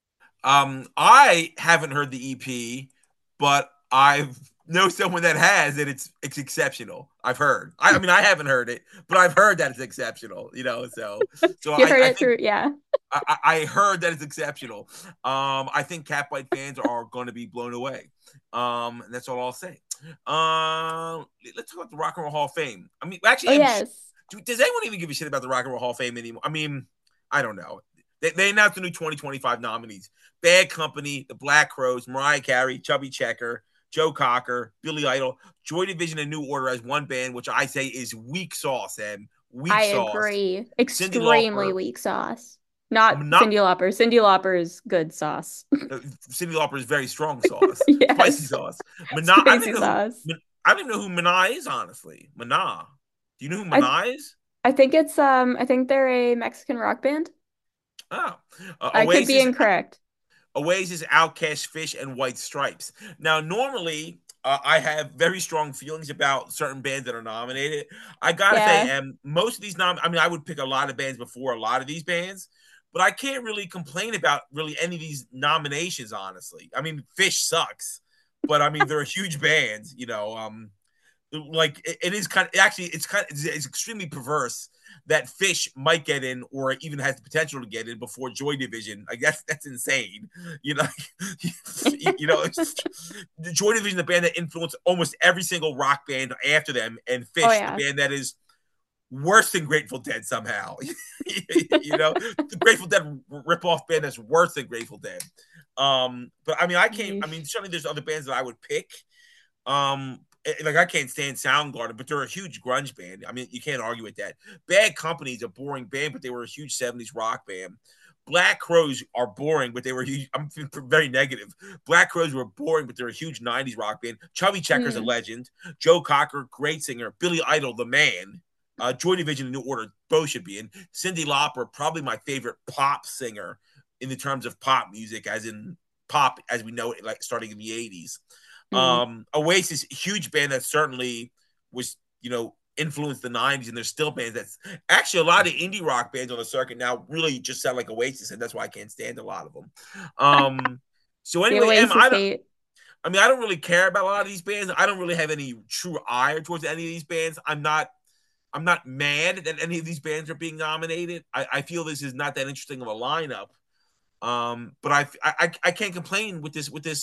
[SPEAKER 1] I haven't heard the EP, but I know someone that has, and it's exceptional. I've heard. I mean, I haven't heard it, but I've heard that it's exceptional. So
[SPEAKER 4] you heard it through, yeah.
[SPEAKER 1] I heard that it's exceptional. I think Catbite fans are going to be blown away. And that's all I'll say. Let's talk about the Rock and Roll Hall of Fame. I mean, actually,
[SPEAKER 4] yes.
[SPEAKER 1] Does anyone even give a shit about the Rock and Roll Hall of Fame anymore? I mean, I don't know. They announced the new 2025 nominees: Bad Company, The Black Crowes, Mariah Carey, Chubby Checker, Joe Cocker, Billy Idol, Joy Division, and New Order as one band, which I say is weak sauce. And
[SPEAKER 4] I agree. Extremely weak sauce. Not Cyndi Lauper. Cyndi Lauper is good sauce.
[SPEAKER 1] Cyndi Lauper is very strong sauce.
[SPEAKER 4] Yes.
[SPEAKER 1] Spicy sauce.
[SPEAKER 4] Spicy sauce.
[SPEAKER 1] I don't even know who Mana is, honestly. Mana. Do you know who Mana is?
[SPEAKER 4] I think it's I think they're a Mexican rock band.
[SPEAKER 1] Oh.
[SPEAKER 4] I could be incorrect.
[SPEAKER 1] Oasis, Outkast, Fish, and White Stripes. Now, normally, I have very strong feelings about certain bands that are nominated. I gotta say, most of these I would pick a lot of bands before a lot of these bands, but I can't really complain about really any of these nominations, honestly. I mean, Fish sucks, but I mean, they're a huge band, like it is kind of it's extremely perverse that Fish might get in or even has the potential to get in before Joy Division. Like that's insane. The Joy Division, the band that influenced almost every single rock band after them, and Fish, the band that is worse than Grateful Dead somehow. The Grateful Dead rip-off band that's worse than Grateful Dead. But I mean, certainly there's other bands that I would pick. Like I can't stand Soundgarden, but they're a huge grunge band. I mean, you can't argue with that. Bad Company is a boring band, but they were a huge 70s rock band. Black Crowes are boring, but they were huge. I'm very negative. Black Crowes were boring, but they're a huge 90s rock band. Chubby Checker's a legend. Joe Cocker, great singer. Billy Idol, the man. Joy Division and New Order both should be in. Cyndi Lauper, probably my favorite pop singer in the terms of pop music, as in pop as we know it, like starting in the 80s. Oasis, huge band that certainly was, influenced the 90s, and there's still bands that's actually a lot of indie rock bands on the circuit now really just sound like Oasis, and that's why I can't stand a lot of them. So anyway, I don't really care about a lot of these bands. I don't really have any true ire towards any of these bands. I'm not mad that any of these bands are being nominated. I feel this is not that interesting of a lineup. But I can't complain with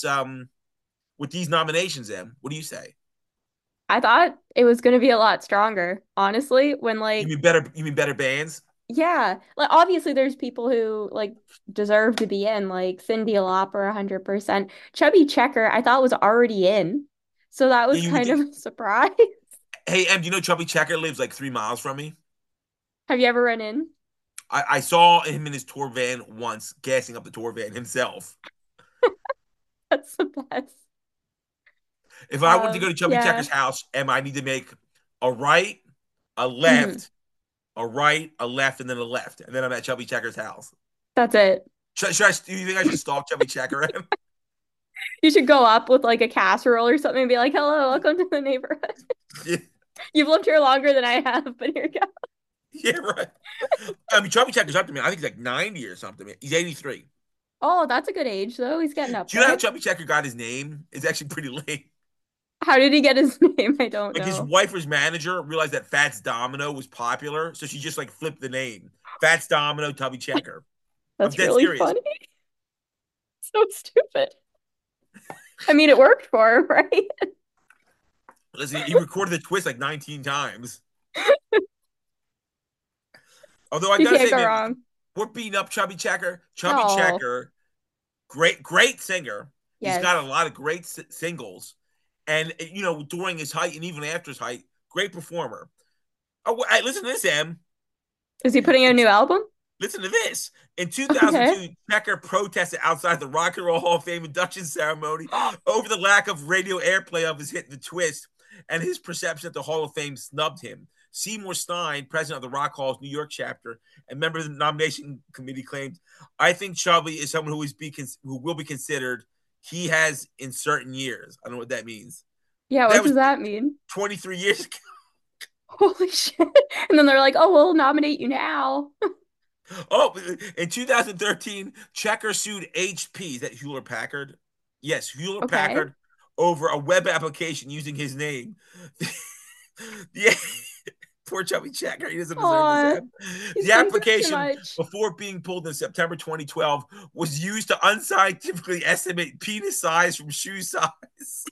[SPEAKER 1] these nominations, Em. What do you say?
[SPEAKER 4] I thought it was going to be a lot stronger, honestly, when
[SPEAKER 1] You mean better bands?
[SPEAKER 4] Yeah, like obviously there's people who like deserve to be in, like Cyndi Lauper 100%. Chubby Checker I thought was already in. So that was kind of a surprise.
[SPEAKER 1] Hey, Em, do you know Chubby Checker lives like 3 miles from me?
[SPEAKER 4] Have you ever run in?
[SPEAKER 1] I saw him in his tour van once, gassing up the tour van himself.
[SPEAKER 4] That's the best.
[SPEAKER 1] If I wanted to go to Chubby Checker's house, I need to make a right, a left, a right, a left, and then a left. And then I'm at Chubby Checker's house.
[SPEAKER 4] That's it.
[SPEAKER 1] Do you think I should stalk Chubby Checker?
[SPEAKER 4] You should go up with like a casserole or something and be like, hello, welcome to the neighborhood. Yeah. You've lived here longer than I have, but here you go.
[SPEAKER 1] Yeah, right. I mean, Chubby Checker's up to me. I think he's like 90 or something. He's 83.
[SPEAKER 4] Oh, that's a good age, though. He's getting up.
[SPEAKER 1] Do you know how Chubby Checker got his name? It's actually pretty late.
[SPEAKER 4] How did he get his name? I don't know.
[SPEAKER 1] His wife was manager, realized that Fats Domino was popular, so she just like flipped the name. Fats Domino, Chubby Checker.
[SPEAKER 4] That's really funny. So stupid. I mean, it worked for him, right?
[SPEAKER 1] Listen, he recorded the twist like 19 times. Although I gotta say, man, we're beating up Chubby Checker. Chubby Checker, great singer. Yes. He's got a lot of great singles. And, during his height and even after his height, great performer. Oh, hey, listen to this, Em.
[SPEAKER 4] Is he putting out a new album?
[SPEAKER 1] Listen to this. In 2002, Checker protested outside the Rock and Roll Hall of Fame induction ceremony over the lack of radio airplay of his hit The Twist, and his perception that the Hall of Fame snubbed him. Seymour Stein, president of the Rock Hall's New York chapter and member of the nomination committee, claimed, "I think Chubby is someone who will be considered. He has in certain years." I don't know what that means.
[SPEAKER 4] Yeah, what does that mean?
[SPEAKER 1] 23 years ago.
[SPEAKER 4] Holy shit. And then they're like, oh, we'll nominate you now.
[SPEAKER 1] Oh, in 2013, Checker sued HP. Is that Hewlett Packard? Yes, Hewlett Packard over a web application using his name. Yeah. Poor Chubby Checker. He doesn't deserve this. The application, before being pulled in September 2012, was used to unscientifically estimate penis size from shoe size.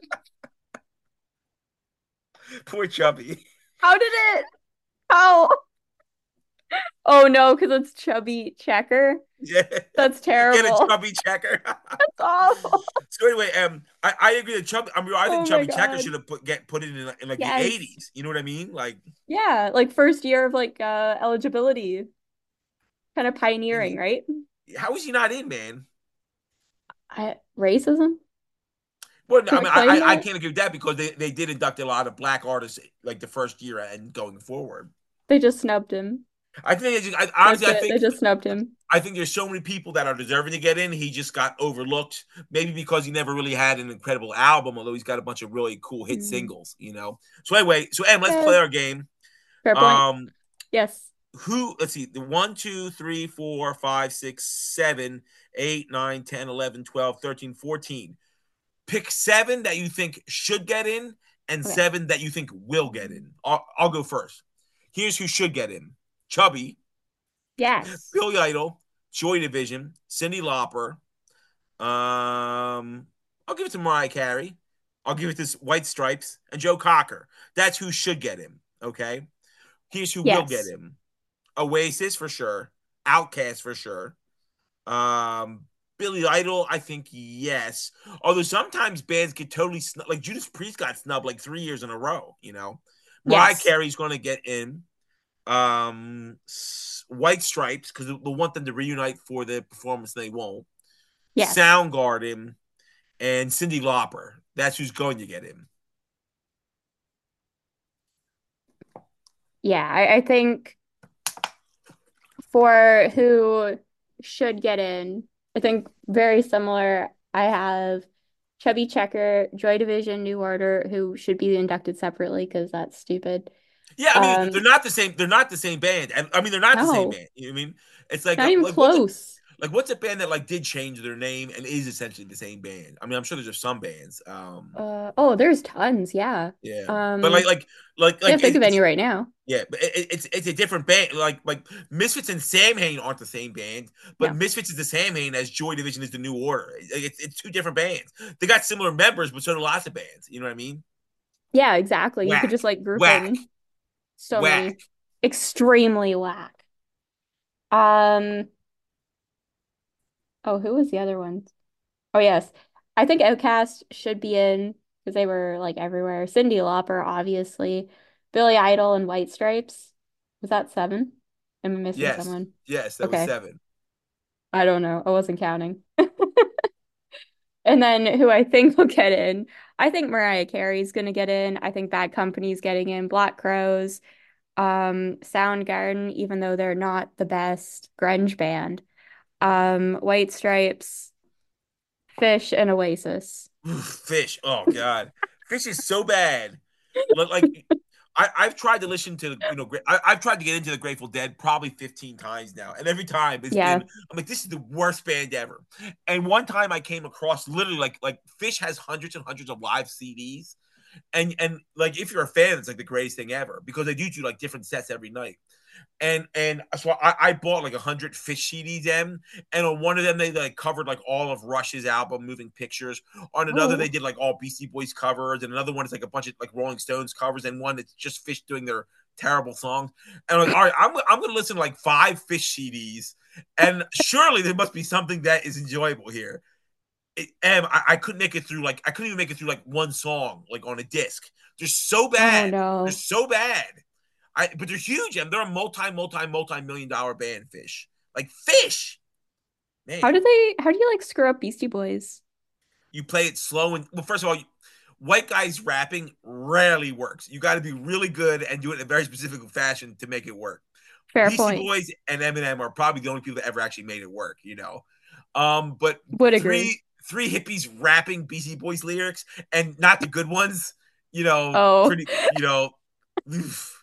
[SPEAKER 1] Poor Chubby.
[SPEAKER 4] How did it? How? Oh no, because it's Chubby Checker.
[SPEAKER 1] Yeah,
[SPEAKER 4] that's terrible.
[SPEAKER 1] Get a Chubby Checker.
[SPEAKER 4] That's awful.
[SPEAKER 1] So anyway, I agree that Chubby. I think Chubby Checker should have put it in like the 80s. You know what I mean? Like
[SPEAKER 4] like first year of like eligibility, kind of pioneering, right?
[SPEAKER 1] How is he not in, man?
[SPEAKER 4] Racism.
[SPEAKER 1] Well, I can't agree with that because they did induct a lot of black artists like the first year and going forward.
[SPEAKER 4] They just snubbed him.
[SPEAKER 1] I think
[SPEAKER 4] they just snubbed him.
[SPEAKER 1] I think there's so many people that are deserving to get in. He just got overlooked, maybe because he never really had an incredible album, although he's got a bunch of really cool hit singles, So anyway, Em, let's play our game.
[SPEAKER 4] Fair point. Yes.
[SPEAKER 1] Let's see, the 1, 2, 3, 4, 5, 6, 7, 8, 9, 10, 11, 12, 13, 14. Pick 7 that you think should get in and 7 that you think will get in. I'll go first. Here's who should get in. Chubby.
[SPEAKER 4] Yes.
[SPEAKER 1] Billy Idol. Joy Division. Cyndi Lauper. I'll give it to Mariah Carey. I'll give it to White Stripes and Joe Cocker. That's who should get in. Okay. Here's who will get
[SPEAKER 4] Yes.
[SPEAKER 1] him: Oasis for sure, Outkast for sure. Um, Billy Idol, I think yes. Although sometimes bands get totally like Judas Priest got snubbed like 3 years in a row. Mariah
[SPEAKER 4] Yes.
[SPEAKER 1] Carey's going to get in. White Stripes because they'll want them to reunite for the performance. They won't.
[SPEAKER 4] Yes.
[SPEAKER 1] Soundgarden and Cyndi Lauper. That's who's going to get in.
[SPEAKER 4] Yeah, I think for who should get in, I think very similar. I have Chubby Checker, Joy Division, New Order, who should be inducted separately because that's stupid.
[SPEAKER 1] Yeah, I mean they're
[SPEAKER 4] Um,
[SPEAKER 1] not the same. They're not the same band. I mean they're not the same
[SPEAKER 4] no,
[SPEAKER 1] band. You know what I mean? It's like
[SPEAKER 4] not even
[SPEAKER 1] like what's a
[SPEAKER 4] close.
[SPEAKER 1] like what's a band that like did change their name and is essentially the same band? I mean I'm sure there's just some bands.
[SPEAKER 4] Oh, there's tons, yeah.
[SPEAKER 1] Yeah, but
[SPEAKER 4] Um,
[SPEAKER 1] like
[SPEAKER 4] Can't think of any right now.
[SPEAKER 1] yeah, but it's a different band. Like Misfits and Samhain aren't the same band, but
[SPEAKER 4] No.
[SPEAKER 1] Misfits is the Samhain as Joy Division is the New Order. It's two different bands. They got similar members, but so do lots of bands. You know what I mean?
[SPEAKER 4] Yeah, exactly. You could
[SPEAKER 1] Whack,
[SPEAKER 4] just like group
[SPEAKER 1] whack,
[SPEAKER 4] in so
[SPEAKER 1] whack.
[SPEAKER 4] many extremely whack. Um, oh, who was the other one? Oh, yes. I think Outkast should be in because they were like everywhere. Cyndi Lauper, obviously. Billy Idol and White Stripes. Was that seven? Am I missing
[SPEAKER 1] Yes,
[SPEAKER 4] someone?
[SPEAKER 1] yes, that was
[SPEAKER 4] Okay.
[SPEAKER 1] seven.
[SPEAKER 4] I don't know. I wasn't counting. And then who I think will get in, I think Mariah Carey's gonna get in. I think Bad Company's getting in. Black Crowes, Soundgarden, even though they're not the best grunge band. White Stripes, Fish, and Oasis.
[SPEAKER 1] Fish. Oh God, Fish is so bad. Like I've tried to listen to I've tried to get into the Grateful Dead probably 15 times now, and every time it's
[SPEAKER 4] Yeah.
[SPEAKER 1] been I'm like this is the worst band ever. And one time I came across literally like Fish has hundreds and hundreds of live CDs, and like if you're a fan, it's like the greatest thing ever because they do like different sets every night. And so I bought like 100 Fish CDs then, and on one of them they like covered like all of Rush's album Moving Pictures. On another they
[SPEAKER 4] Oh.
[SPEAKER 1] did like all Beastie Boys covers, and another one is like a bunch of like Rolling Stones covers, and one that's just Fish doing their terrible songs. And I'm like, all right, I'm gonna listen to like 5 Fish CDs, and surely there must be something that is enjoyable here. I couldn't make it through like I couldn't even make it through like one song like on a disc. They're so
[SPEAKER 4] Oh
[SPEAKER 1] bad. They're
[SPEAKER 4] no.
[SPEAKER 1] so bad. But they're huge and they're a multi-million dollar band. Fish, like Fish, man.
[SPEAKER 4] How do you like screw up Beastie Boys?
[SPEAKER 1] You play it slow and well. First of all, white guys rapping rarely works. You got to be really good and do it in a very specific fashion to make it work.
[SPEAKER 4] Fair
[SPEAKER 1] Beastie
[SPEAKER 4] point.
[SPEAKER 1] Boys and Eminem are probably the only people that ever actually made it work. But
[SPEAKER 4] Would agree.
[SPEAKER 1] three hippies rapping Beastie Boys lyrics and not the good ones.
[SPEAKER 4] Oh,
[SPEAKER 1] Pretty. Oof,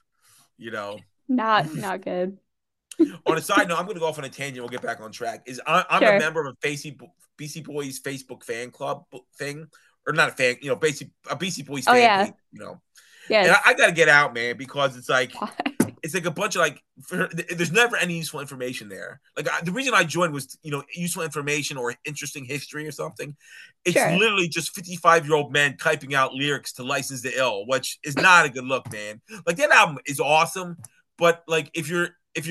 [SPEAKER 4] not good.
[SPEAKER 1] On a side note, I'm going to go off on a tangent. We'll get back on track. I'm a
[SPEAKER 4] Sure.
[SPEAKER 1] member of a BC Boys Facebook fan club thing, or not a fan, basically a BC Boys
[SPEAKER 4] Oh
[SPEAKER 1] fan
[SPEAKER 4] yeah.
[SPEAKER 1] page. And
[SPEAKER 4] Yes.
[SPEAKER 1] I got to get out, man, because it's like
[SPEAKER 4] Why?
[SPEAKER 1] a bunch of there's never any useful information there. Like the reason I joined was useful information or interesting history or something. It's
[SPEAKER 4] Sure.
[SPEAKER 1] literally just 55-year-old men typing out lyrics to License to Ill, which is not a good look, man. Like that album is awesome, but like if you're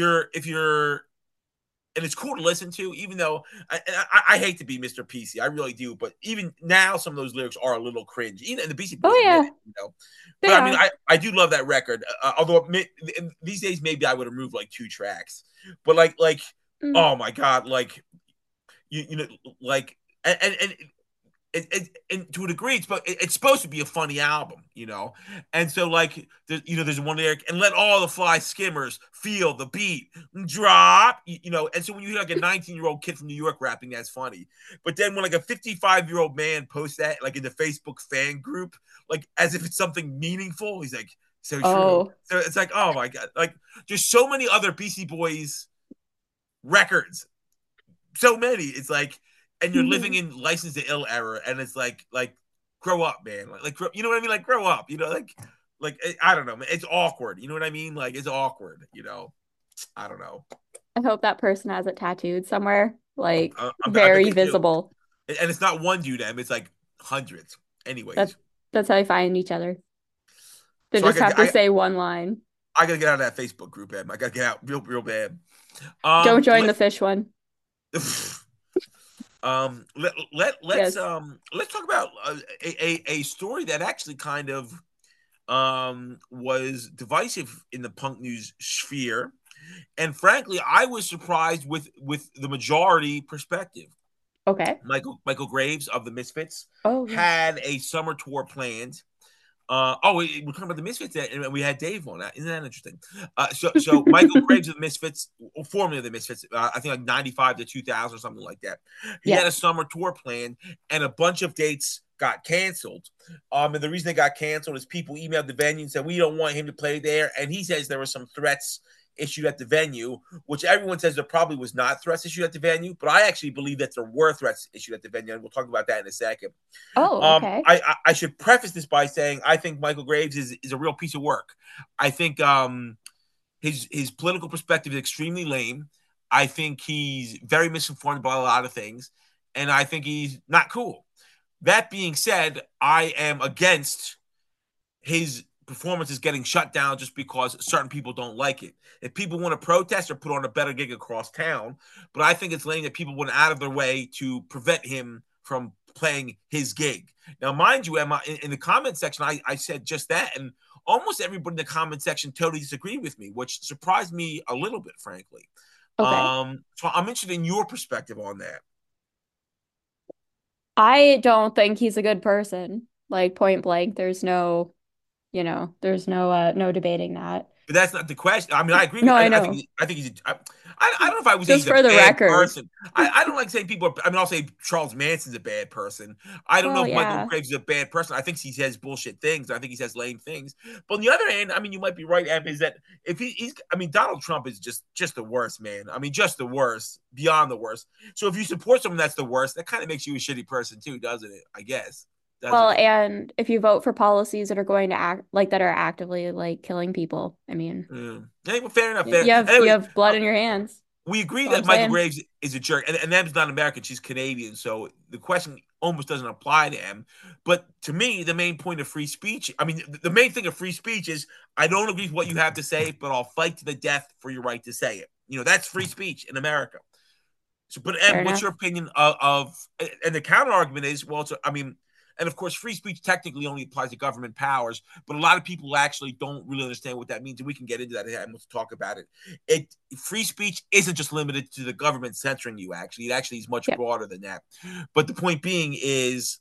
[SPEAKER 1] and it's cool to listen to, even though I hate to be Mr. PC, I really do. But even now, some of those lyrics are a little cringe. Even the BC Boys
[SPEAKER 4] Oh
[SPEAKER 1] admit
[SPEAKER 4] yeah,
[SPEAKER 1] it.
[SPEAKER 4] they
[SPEAKER 1] But I mean,
[SPEAKER 4] are.
[SPEAKER 1] I do love that record. Although these days maybe I would remove like 2 tracks. But
[SPEAKER 4] Mm.
[SPEAKER 1] oh my god, like you know like and and to a degree, it's supposed to be a funny album. And so there's one lyric, and let all the fly skimmers feel the beat drop. And so when you hear like a 19-year-old kid from New York rapping, that's funny. But then when like a 55-year-old man posts that like in the Facebook fan group, like as if it's something meaningful, he's like, so true.
[SPEAKER 4] Oh.
[SPEAKER 1] So it's like, oh my god, like there's so many other BC Boys records, so many. It's like, and you're living in License to Ill era, and it's like grow up, man. You know what I mean? Like grow up. I don't know, man. It's awkward. You know what I mean? Like it's awkward. I don't know.
[SPEAKER 4] I hope that person has it tattooed somewhere, like
[SPEAKER 1] I bet
[SPEAKER 4] very
[SPEAKER 1] they do.
[SPEAKER 4] visible.
[SPEAKER 1] And it's not one dude, it's like hundreds.
[SPEAKER 4] That
[SPEAKER 1] Anyways,
[SPEAKER 4] that's how they find each other. They
[SPEAKER 1] so
[SPEAKER 4] just have to say one line.
[SPEAKER 1] I gotta get out of that Facebook group, Em. I gotta get out real bad.
[SPEAKER 4] Don't join the
[SPEAKER 1] Let's
[SPEAKER 4] fish one.
[SPEAKER 3] Yes.
[SPEAKER 1] let's talk about a story that actually kind of was divisive in the punk news sphere, and frankly, I was surprised with the majority perspective.
[SPEAKER 4] Okay.
[SPEAKER 1] Michael Graves of the Misfits
[SPEAKER 4] Oh, yes.
[SPEAKER 1] had a summer tour planned. We're talking about the Misfits, and we had Dave on that. Isn't that interesting? So Michael Graves of the Misfits, formerly of the Misfits, I think like 95 to 2000 or something like that. He
[SPEAKER 4] Yeah.
[SPEAKER 1] had a summer tour planned, and a bunch of dates got canceled. And the reason they got canceled is people emailed the venue and said, we don't want him to play there. And he says there were some threats issued at the venue, which everyone says there probably was not threats issued at the venue, but I actually believe that there were threats issued at the venue, and we'll talk about that in a second.
[SPEAKER 4] Oh, okay.
[SPEAKER 1] I should preface this by saying I think Michael Graves is a real piece of work. I think his political perspective is extremely lame. I think he's very misinformed about a lot of things, and I think he's not cool. That being said, I am against his performance is getting shut down just because certain people don't like it. If people want to protest or put on a better gig across town, but I think it's lame that people went out of their way to prevent him from playing his gig. Now, mind you, Emma, in the comment section, I said just that, and almost everybody in the comment section totally disagreed with me, which surprised me a little bit, frankly.
[SPEAKER 4] Okay.
[SPEAKER 1] So I'm interested in your perspective on that.
[SPEAKER 4] I don't think he's a good person. Like point blank, there's no, there's no debating that.
[SPEAKER 1] But that's not the question. I mean, I agree.
[SPEAKER 4] No, I
[SPEAKER 1] I
[SPEAKER 4] know.
[SPEAKER 1] think he's. I don't know if I would say
[SPEAKER 4] Just
[SPEAKER 1] he's a
[SPEAKER 4] for the
[SPEAKER 1] bad
[SPEAKER 4] record.
[SPEAKER 1] person. I don't like saying people. I mean, I'll say Charles Manson's a bad person. I don't know
[SPEAKER 4] Well,
[SPEAKER 1] if Michael
[SPEAKER 4] yeah.
[SPEAKER 1] Graves is a bad person. I think he says bullshit things. I think he says lame things. But on the other hand, I mean, you might be right, Em, is that if he's. I mean, Donald Trump is just the worst, man. I mean, just the worst, beyond the worst. So if you support someone that's the worst, that kind of makes you a shitty person too, doesn't it? I guess. Doesn't
[SPEAKER 4] Well,
[SPEAKER 1] it?
[SPEAKER 4] and if you vote for policies that are going to act like that are actively like killing people, I mean,
[SPEAKER 1] Mm. Yeah, well, fair enough. Fair.
[SPEAKER 4] you have you
[SPEAKER 1] Anyway,
[SPEAKER 4] have blood in your hands.
[SPEAKER 1] we agree
[SPEAKER 4] That's all I'm
[SPEAKER 1] that Michael
[SPEAKER 4] saying.
[SPEAKER 1] Graves is a jerk, and M's not American; she's Canadian, so the question almost doesn't apply to M. But to me, the main point of free speech, I mean, the main thing of free speech is I don't agree with what you have to say, but I'll fight to the death for your right to say it. That's free speech in America. So, but
[SPEAKER 4] Fair
[SPEAKER 1] M, what's
[SPEAKER 4] enough.
[SPEAKER 1] your opinion of and the counter argument is, well, I mean, and of course, free speech technically only applies to government powers, but a lot of people actually don't really understand what that means, and we can get into that and let's talk about it. Free speech isn't just limited to the government censoring you. Actually, it actually is much
[SPEAKER 4] Yep.
[SPEAKER 1] broader than that. But the point being is,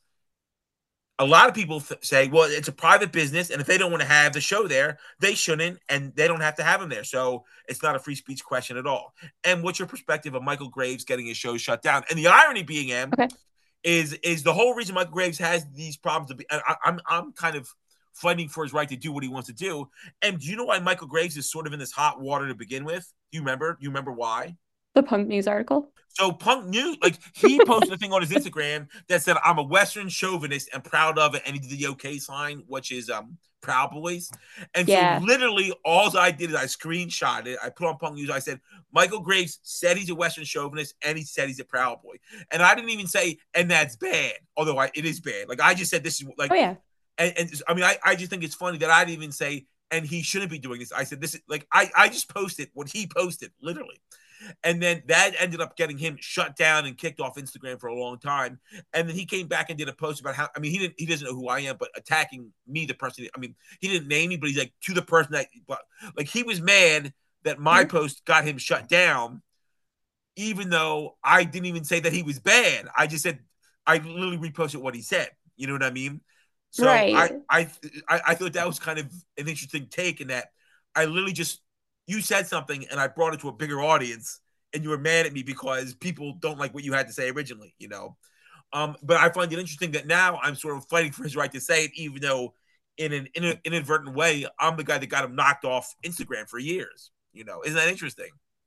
[SPEAKER 1] a lot of people say, well, it's a private business, and if they don't want to have the show there, they shouldn't, and they don't have to have them there. So it's not a free speech question at all. And what's your perspective of Michael Graves getting his show shut down? And the irony being, M,
[SPEAKER 4] Okay.
[SPEAKER 1] is the whole reason Michael Graves has these problems. I'm kind of fighting for his right to do what he wants to do. And do you know why Michael Graves is sort of in this hot water to begin with? Do you remember? You remember why?
[SPEAKER 4] The Punk News article.
[SPEAKER 1] So Punk knew, like, he posted a thing on his Instagram that said, "I'm a Western chauvinist and proud of it," and he did the OK sign, which is Proud Boys. And so
[SPEAKER 4] Yeah.
[SPEAKER 1] literally all I did is I screenshot it. I put on Punk News. I said, Michael Graves said he's a Western chauvinist and he said he's a Proud Boy. And I didn't even say, and that's bad, although it is bad. Like, I just said this is like,
[SPEAKER 4] Oh yeah.
[SPEAKER 1] and I mean, I just think it's funny that I didn't even say, and he shouldn't be doing this. I said, this is like, I just posted what he posted, literally. And then that ended up getting him shut down and kicked off Instagram for a long time. And then he came back and did a post about how, I mean, he doesn't know who I am, but attacking me, the person. I mean, he didn't name me, but he's like, to the person that, like, he was mad that my post got him shut down, even though I didn't even say that he was bad. I just said, I literally reposted what he said. You know what I mean? So
[SPEAKER 4] Right.
[SPEAKER 1] I thought that was kind of an interesting take in that I literally just, you said something and I brought it to a bigger audience, and you were mad at me because people don't like what you had to say originally. But I find it interesting that now I'm sort of fighting for his right to say it, even though in an inadvertent way, I'm the guy that got him knocked off Instagram for years. Isn't that interesting?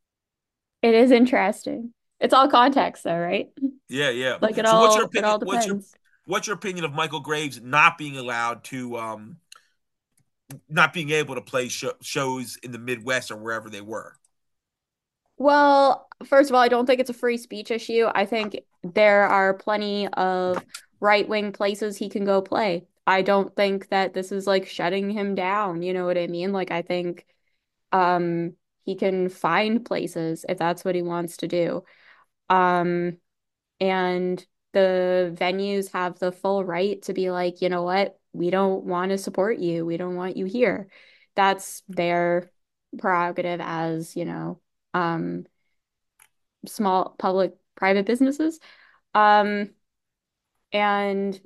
[SPEAKER 4] It is interesting. It's all context though, right?
[SPEAKER 1] Yeah, yeah.
[SPEAKER 4] Like it
[SPEAKER 1] So what's your
[SPEAKER 4] all it
[SPEAKER 1] opinion?
[SPEAKER 4] all depends.
[SPEAKER 1] What's your opinion of Michael Graves not being allowed to not being able to play shows in the Midwest or wherever they were?
[SPEAKER 4] Well, first of all, I don't think it's a free speech issue. I think there are plenty of right-wing places he can go play. I don't think that this is like shutting him down. You know what I mean? Like, I think He can find places if that's what he wants to do. Um, and the venues have the full right to be like, you know what, we don't want to support you. We don't want you here. That's their prerogative as, small public private businesses. Um, and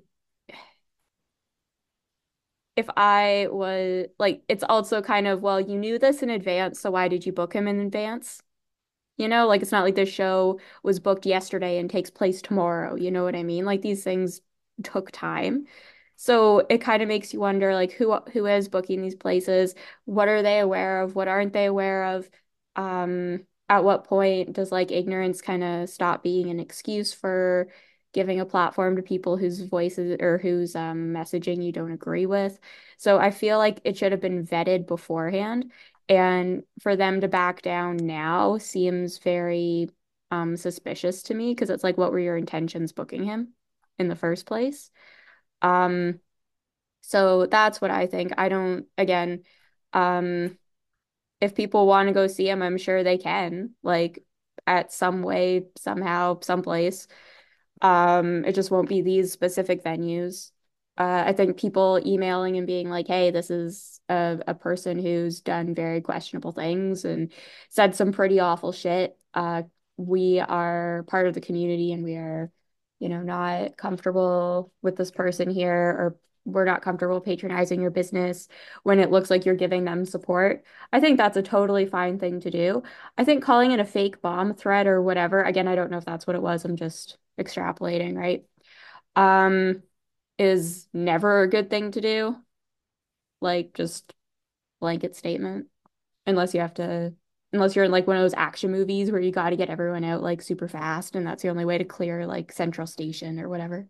[SPEAKER 4] if I was like, it's also kind of, well, you knew this in advance, so why did you book him in advance? Like it's not like the show was booked yesterday and takes place tomorrow. You know what I mean? Like these things took time. So it kind of makes you wonder like who is booking these places? What are they aware of? What aren't they aware of? At what point does like ignorance kind of stop being an excuse for giving a platform to people whose voices or whose messaging you don't agree with? So I feel like it should have been vetted beforehand. And for them to back down now seems very suspicious to me because it's like, what were your intentions booking him in the first place? Um, so that's what I think. I don't, again, um, if people want to go see him, I'm sure they can, like at some way, somehow, someplace. It just won't be these specific venues. I think people emailing and being like, hey, this is a person who's done very questionable things and said some pretty awful shit. We are part of the community and we are, not comfortable with this person here, or we're not comfortable patronizing your business when it looks like you're giving them support. I think that's a totally fine thing to do. I think calling it a fake bomb threat or whatever, again, I don't know if that's what it was. I'm just extrapolating, right? Um, is never a good thing to do. Like just blanket statement. Unless you have to, unless you're in like one of those action movies where you got to get everyone out like super fast and that's the only way to clear like Central Station or whatever.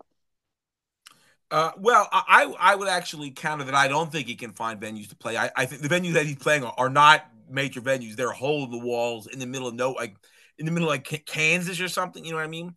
[SPEAKER 1] Well, I would actually counter that. I don't think he can find venues to play. I think the venues that he's playing are not major venues. They're hole in the walls in the middle of in the middle of like Kansas or something. You know what I mean?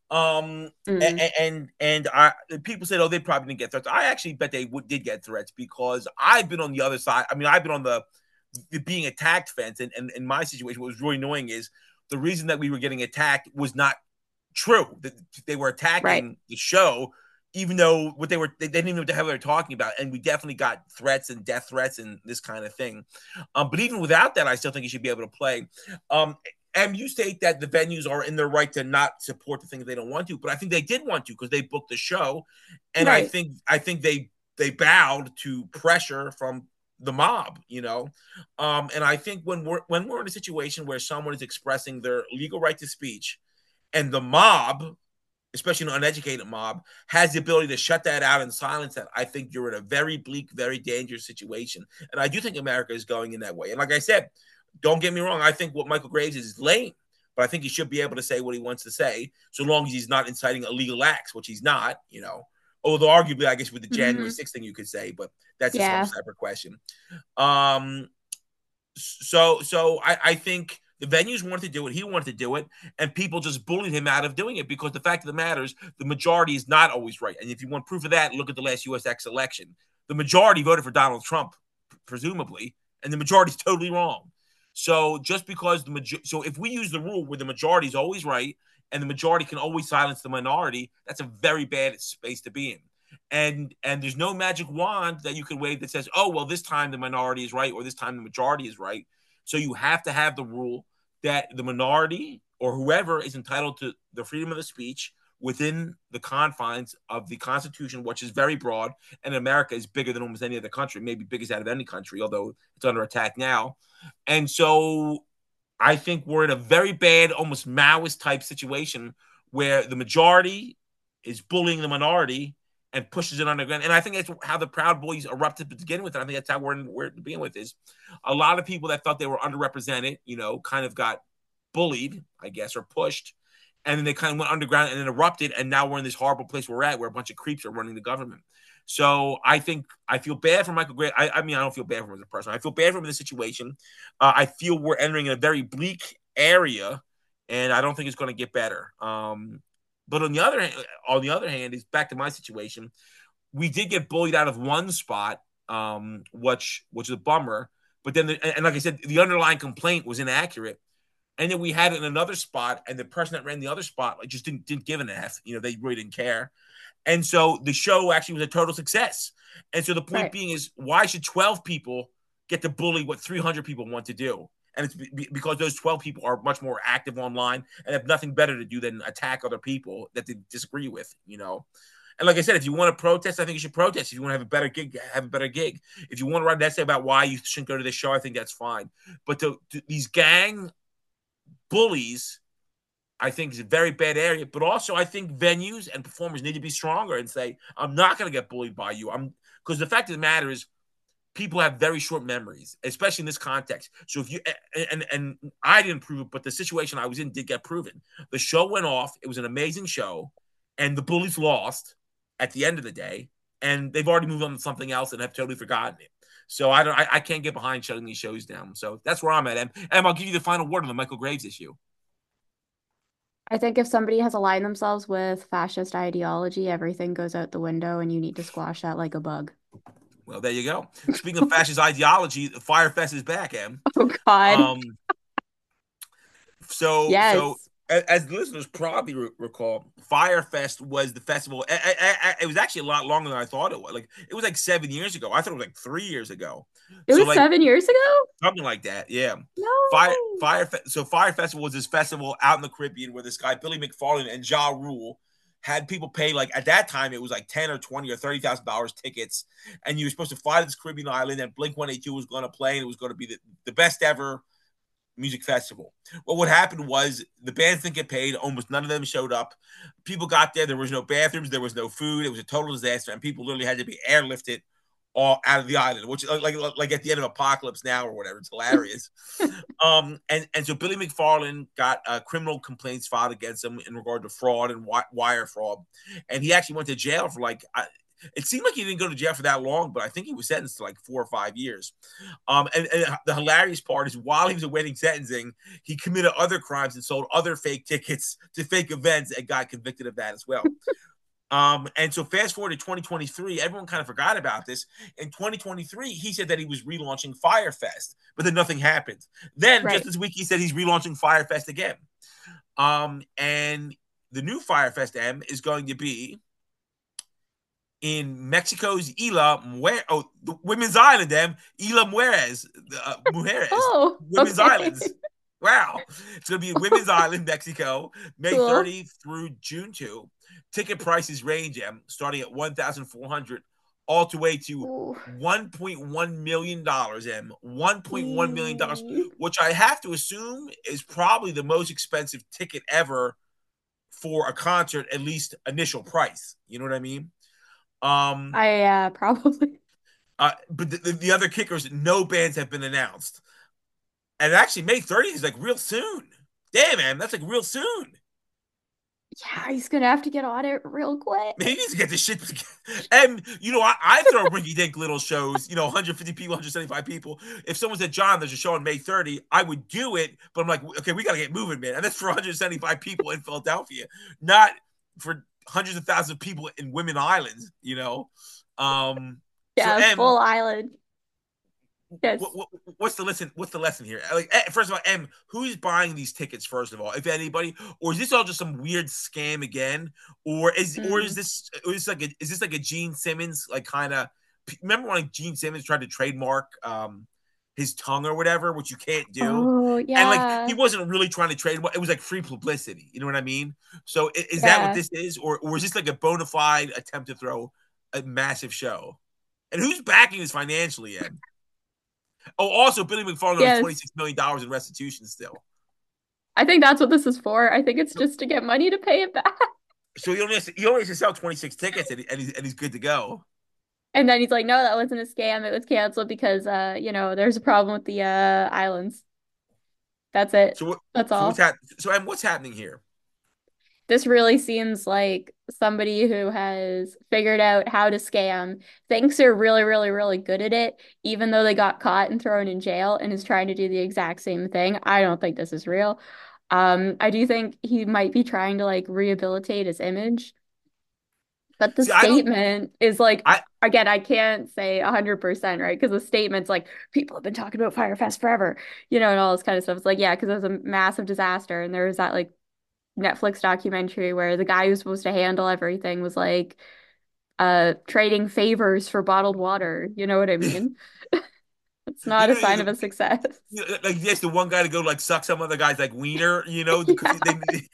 [SPEAKER 4] Mm.
[SPEAKER 1] And I people said, oh, they probably didn't get threats. I actually bet they did get threats because I've been on the other side. I mean, I've been on the being attacked fence, and in my situation, what was really annoying is the reason that we were getting attacked was not true. They were
[SPEAKER 4] Right.
[SPEAKER 1] attacking the show, even though they didn't even know what the hell they were talking about, and we definitely got threats and death threats and this kind of thing. But even without that, I still think you should be able to play. And you state that the venues are in their right to not support the things they don't want to, but I think they did want to because they booked the show, and
[SPEAKER 4] Right.
[SPEAKER 1] I think they bowed to pressure from the mob, and I think when we're in a situation where someone is expressing their legal right to speech, and the mob, especially an uneducated mob, has the ability to shut that out and silence that, I think you're in a very bleak, very dangerous situation. And I do think America is going in that way. And like I said, don't get me wrong, I think what Michael Graves is lame, but I think he should be able to say what he wants to say, so long as he's not inciting illegal acts, which he's not. Although arguably, I guess with the January
[SPEAKER 4] Hmm.
[SPEAKER 1] 6th thing you could say, but that's a whole
[SPEAKER 4] Yeah.
[SPEAKER 1] separate question. Um, so I think the venues wanted to do it, he wanted to do it, and people just bullied him out of doing it because the fact of the matter is the majority is not always right. And if you want proof of that, look at the last USX election. The majority voted for Donald Trump, presumably, and the majority is totally wrong. So just because so if we use the rule where the majority is always right and the majority can always silence the minority, that's a very bad space to be in. And there's no magic wand that you can wave that says, oh, well, this time the minority is right or this time the majority is right. So you have to have the rule that the minority or whoever is entitled to the freedom of the speech within the confines of the Constitution, which is very broad, and America is bigger than almost any other country, maybe biggest out of any country, although it's under attack now. And so I think we're in a very bad, almost Maoist type situation where the majority is bullying the minority and pushes it underground. And I think that's how the Proud Boys erupted to begin with. And I think that's how we're to begin with is a lot of people that thought they were underrepresented, kind of got bullied, I guess, or pushed. And then they kind of went underground and then erupted. And now we're in this horrible place we're at where a bunch of creeps are running the government. So I think I feel bad for Michael Gray. I mean, I don't feel bad for him as a person. I feel bad for him in the situation. I feel we're entering a very bleak area, and I don't think it's going to get better. But on the other hand, is back to my situation. We did get bullied out of one spot, which is a bummer But then, and like I said, the underlying complaint was inaccurate. And then we had it in another spot, and the person that ran the other spot like just didn't give an F. They really didn't care. And so the show actually was a total success. And so the point being is, why should 12 people get to bully what 300 people want to do? And it's because those 12 people are much more active online and have nothing better to do than attack other people that they disagree with. And like I said, if you want to protest, I think you should protest. If you want to have a better gig, have a better gig. If you want to write an essay about why you shouldn't go to this show, I think that's fine. But these gang bullies, I think, is a very bad area. But also, I think venues and performers need to be stronger and say, I'm not going to get bullied by you. Because the fact of the matter is, people have very short memories, especially in this context. So if you and I didn't prove it, but the situation I was in did get proven. The show went off. It was an amazing show, and the bullies lost at the end of the day, and they've already moved on to something else and have totally forgotten it. So I can't get behind shutting these shows down. So that's where I'm at. And I'll give you the final word on the Michael Graves issue.
[SPEAKER 4] I think if somebody has aligned themselves with fascist ideology, everything goes out the window, and you need to squash that like a bug.
[SPEAKER 1] Well, there you go. Speaking of fascist ideology, Fyre Fest is back, Em.
[SPEAKER 4] Oh, God.
[SPEAKER 1] So as the listeners probably recall, Fyre Fest was the festival. It was actually a lot longer than I thought it was. Like, it was like 7 years ago. I thought it was like 3 years ago.
[SPEAKER 4] It was 7 years ago?
[SPEAKER 1] Something like that, yeah.
[SPEAKER 4] No.
[SPEAKER 1] So Fyre Festival was this festival out in the Caribbean where this guy, Billy McFarland and Ja Rule, had people pay, like, at that time, it was like $10 or $20 or $30,000 tickets. And you were supposed to fly to this Caribbean island, and Blink-182 was going to play, and it was going to be the best ever music festival. Well, what happened was the bands didn't get paid. Almost none of them showed up. People got there. There was no bathrooms. There was no food. It was a total disaster. And people literally had to be airlifted all out of the island, which like at the end of Apocalypse Now or whatever. It's hilarious. And so Billy McFarland got criminal complaints filed against him in regard to fraud and wire fraud. And he actually went to jail for it seemed like he didn't go to jail for that long, but I think he was sentenced to like 4 or 5 years. And the hilarious part is, while he was awaiting sentencing, he committed other crimes and sold other fake tickets to fake events and got convicted of that as well. And so fast forward to 2023, everyone kind of forgot about this. In 2023, he said that he was relaunching Fyre Fest, but then nothing happened. Then just this week, he said he's relaunching Fyre Fest again. And the new Fyre Fest, M, is going to be in Mexico's Isla Mujeres, the women's island, Isla Mujeres, women's islands. Wow. It's going to be Women's Island, Mexico, May 30th through June 2. Ticket prices range, starting at $1,400 all the way to $1.1 million, $1.1 million, which I have to assume is probably the most expensive ticket ever for a concert, at least initial price. You know what I mean?
[SPEAKER 4] Probably.
[SPEAKER 1] But the other kicker is no bands have been announced. And actually, May 30th is like real soon. Damn, man, that's like real soon.
[SPEAKER 4] Yeah, he's gonna have to get on it real quick.
[SPEAKER 1] He needs to get this shit. And I throw rinky-dink little shows, 150 people, 175 people. If someone said, John, there's a show on May 30, I would do it. But I'm like, okay, we gotta get moving, man. And that's for 175 people in Philadelphia, not for hundreds of thousands of people in Women Islands.
[SPEAKER 4] Full island. Yes.
[SPEAKER 1] What's the lesson here? Like, first of all, M, who's buying these tickets? First of all, if anybody, or is this all just some weird scam again, or is this like a Gene Simmons kind of? Remember when Gene Simmons tried to trademark his tongue or whatever, which you can't do?
[SPEAKER 4] Oh yeah.
[SPEAKER 1] And he wasn't really trying to trademark. It was like free publicity. You know what I mean? So is that what this is, or is this like a bona fide attempt to throw a massive show? And who's backing this financially, Ed? Oh, also, Billy McFarland owes $26 million in restitution still.
[SPEAKER 4] I think that's what this is for. I think it's just to get money to pay it back.
[SPEAKER 1] So he only has to sell 26 tickets, and he's good to go.
[SPEAKER 4] And then he's like, no, that wasn't a scam. It was canceled because, there's a problem with the islands. That's it. That's all.
[SPEAKER 1] What's happening here?
[SPEAKER 4] This really seems like somebody who has figured out how to scam, thinks they're really, really, really good at it, even though they got caught and thrown in jail, and is trying to do the exact same thing. I don't think this is real. I do think he might be trying to rehabilitate his image. But the
[SPEAKER 1] See, I don't.
[SPEAKER 4] statement is like,
[SPEAKER 1] I
[SPEAKER 4] again, I can't say 100%, right? Because the statement's like, people have been talking about Fyre Fest forever, and all this kind of stuff. It's like, yeah, because it was a massive disaster. And there was that like Netflix documentary where the guy who's supposed to handle everything was like trading favors for bottled water. You know what I mean? It's
[SPEAKER 1] you
[SPEAKER 4] not a
[SPEAKER 1] know,
[SPEAKER 4] sign of a success.
[SPEAKER 1] like yes, the one guy to go like suck some other guy's like wiener, because
[SPEAKER 4] Yeah,
[SPEAKER 1] they.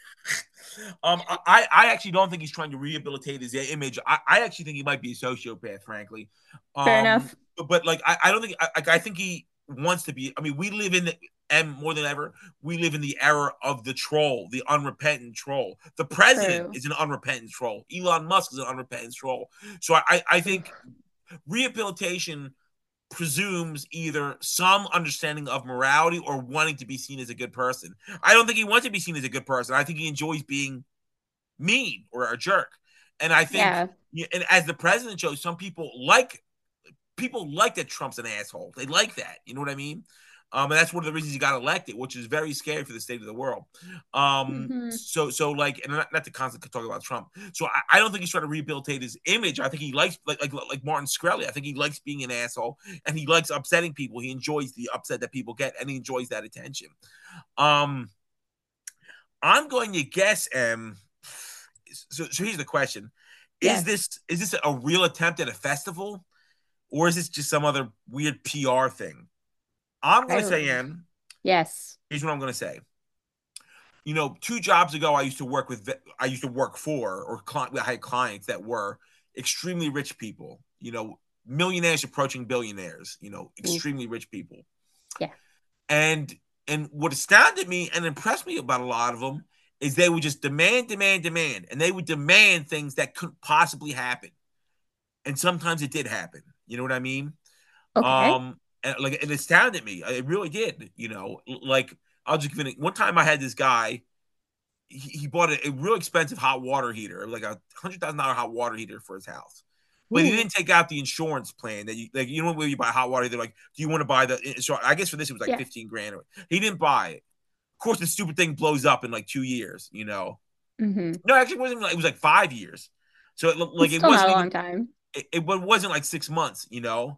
[SPEAKER 1] I actually don't think he's trying to rehabilitate his image. I actually think he might be a sociopath, frankly.
[SPEAKER 4] fair
[SPEAKER 1] Um,
[SPEAKER 4] enough.
[SPEAKER 1] but like I don't think I think he wants to be. I mean, we live in and more than ever, we live in the era of the troll, the unrepentant troll. The president
[SPEAKER 4] True.
[SPEAKER 1] is an unrepentant troll. Elon Musk is an unrepentant troll. So I think
[SPEAKER 4] Oof.
[SPEAKER 1] rehabilitation presumes either some understanding of morality or wanting to be seen as a good person. I don't think he wants to be seen as a good person. I think he enjoys being mean or a jerk. And I think,
[SPEAKER 4] Yeah,
[SPEAKER 1] and as the president shows, some people like that Trump's an asshole. They like that. You know what I mean? And that's one of the reasons he got elected, which is very scary for the state of the world.
[SPEAKER 4] hmm
[SPEAKER 1] So like, and not to constantly talk about Trump. So I don't think he's trying to rehabilitate his image. I think he likes like Martin Shkreli. I think he likes being an asshole and he likes upsetting people. He enjoys the upset that people get and he enjoys that attention. Um, I'm going to guess, so here's the question:
[SPEAKER 4] yes,
[SPEAKER 1] is this a real attempt at a festival, or is this just some other weird PR thing? I'm going to
[SPEAKER 4] I
[SPEAKER 1] say, M.
[SPEAKER 4] yes.
[SPEAKER 1] Here's what I'm going to say. 2 jobs ago, I used to work for, or I had clients that were extremely rich people. Millionaires approaching billionaires.
[SPEAKER 4] Oof.
[SPEAKER 1] Extremely rich people.
[SPEAKER 4] Yeah.
[SPEAKER 1] And what astounded me and impressed me about a lot of them is they would just demand, demand, demand, and they would demand things that couldn't possibly happen. And sometimes it did happen. You know what I mean?
[SPEAKER 4] Okay.
[SPEAKER 1] And like it astounded me. It really did. Like I'll just give it. One time I had this guy. He bought a real expensive hot water heater, like $100,000 hot water heater for his house. But he
[SPEAKER 4] Ooh.
[SPEAKER 1] didn't take out the insurance plan that where you buy hot water. They're like, do you want to buy the insurance? I guess for this it was like
[SPEAKER 4] Yeah.
[SPEAKER 1] 15 grand. He didn't buy it. Of course, the stupid thing blows up in like 2 years.
[SPEAKER 4] hmm
[SPEAKER 1] No, actually, it wasn't like it was like 5 years. So
[SPEAKER 4] It's
[SPEAKER 1] it
[SPEAKER 4] still not
[SPEAKER 1] wasn't
[SPEAKER 4] a
[SPEAKER 1] even
[SPEAKER 4] long time.
[SPEAKER 1] it wasn't like 6 months.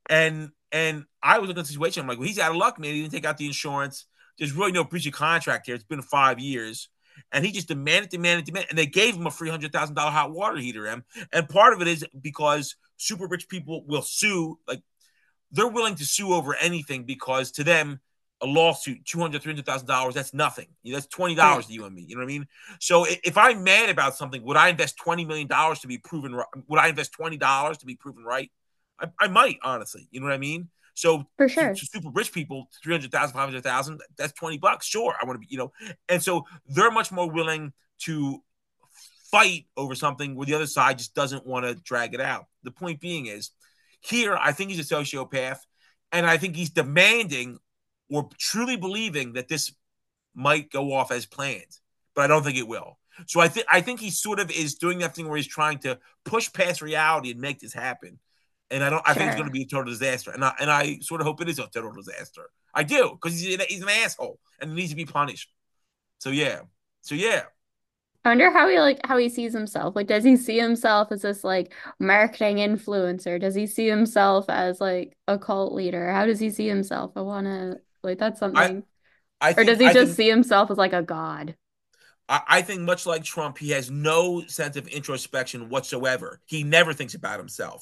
[SPEAKER 1] And I was looking at the situation. I'm like, well, he's out of luck, man. He didn't take out the insurance. There's really no breach of contract here. It's been 5 years. And he just demanded, and they gave him a $300,000 hot water heater. And part of it is because super rich people will sue. Like they're willing to sue over anything because to them, a lawsuit, $200,000, $300,000, that's nothing. That's
[SPEAKER 4] Right.
[SPEAKER 1] $20 to you and me. You know what I mean? So if I'm mad about something, would I invest $20 million to be proven right? Would I invest $20 to be proven right? I might, honestly. You know what I mean? So
[SPEAKER 4] For
[SPEAKER 1] to
[SPEAKER 4] sure.
[SPEAKER 1] super rich people, 300,000, 500,000, that's $20. Sure, I want to be. And so they're much more willing to fight over something where the other side just doesn't want to drag it out. The point being is, here, I think he's a sociopath, and I think he's demanding or truly believing that this might go off as planned, but I don't think it will. So I think he sort of is doing that thing where he's trying to push past reality and make this happen. And I think it's going to
[SPEAKER 4] Sure.
[SPEAKER 1] be a total disaster. And I sort of hope it is a total disaster. I do because he's an asshole and needs to be punished. So yeah, so yeah.
[SPEAKER 4] I wonder how he sees himself. Like, does he see himself as this like marketing influencer? Does he see himself as like a cult leader? How does he see himself? I wanna like that's
[SPEAKER 1] I
[SPEAKER 4] something.
[SPEAKER 1] I
[SPEAKER 4] Or
[SPEAKER 1] think
[SPEAKER 4] does he
[SPEAKER 1] I
[SPEAKER 4] just
[SPEAKER 1] think
[SPEAKER 4] see himself as like a god?
[SPEAKER 1] I think much like Trump, he has no sense of introspection whatsoever. He never thinks about himself.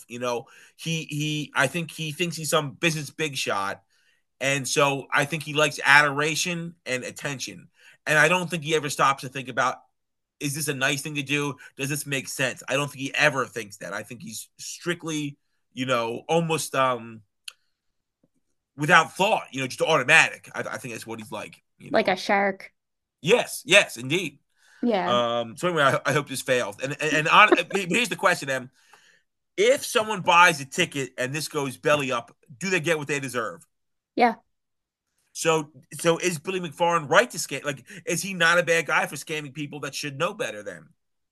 [SPEAKER 1] I think he thinks he's some business big shot, and so I think he likes adoration and attention. And I don't think he ever stops to think about, is this a nice thing to do? Does this make sense? I don't think he ever thinks that. I think he's strictly, almost without thought, just automatic. I think that's what he's like.
[SPEAKER 4] Like a shark.
[SPEAKER 1] Yes, yes, indeed.
[SPEAKER 4] Yeah.
[SPEAKER 1] So anyway, I hope this fails. Here's the question, Em. If someone buys a ticket and this goes belly up, do they get what they deserve?
[SPEAKER 4] Yeah.
[SPEAKER 1] So is Billy McFarland right to scam? Like, is he not a bad guy for scamming people that should know better than?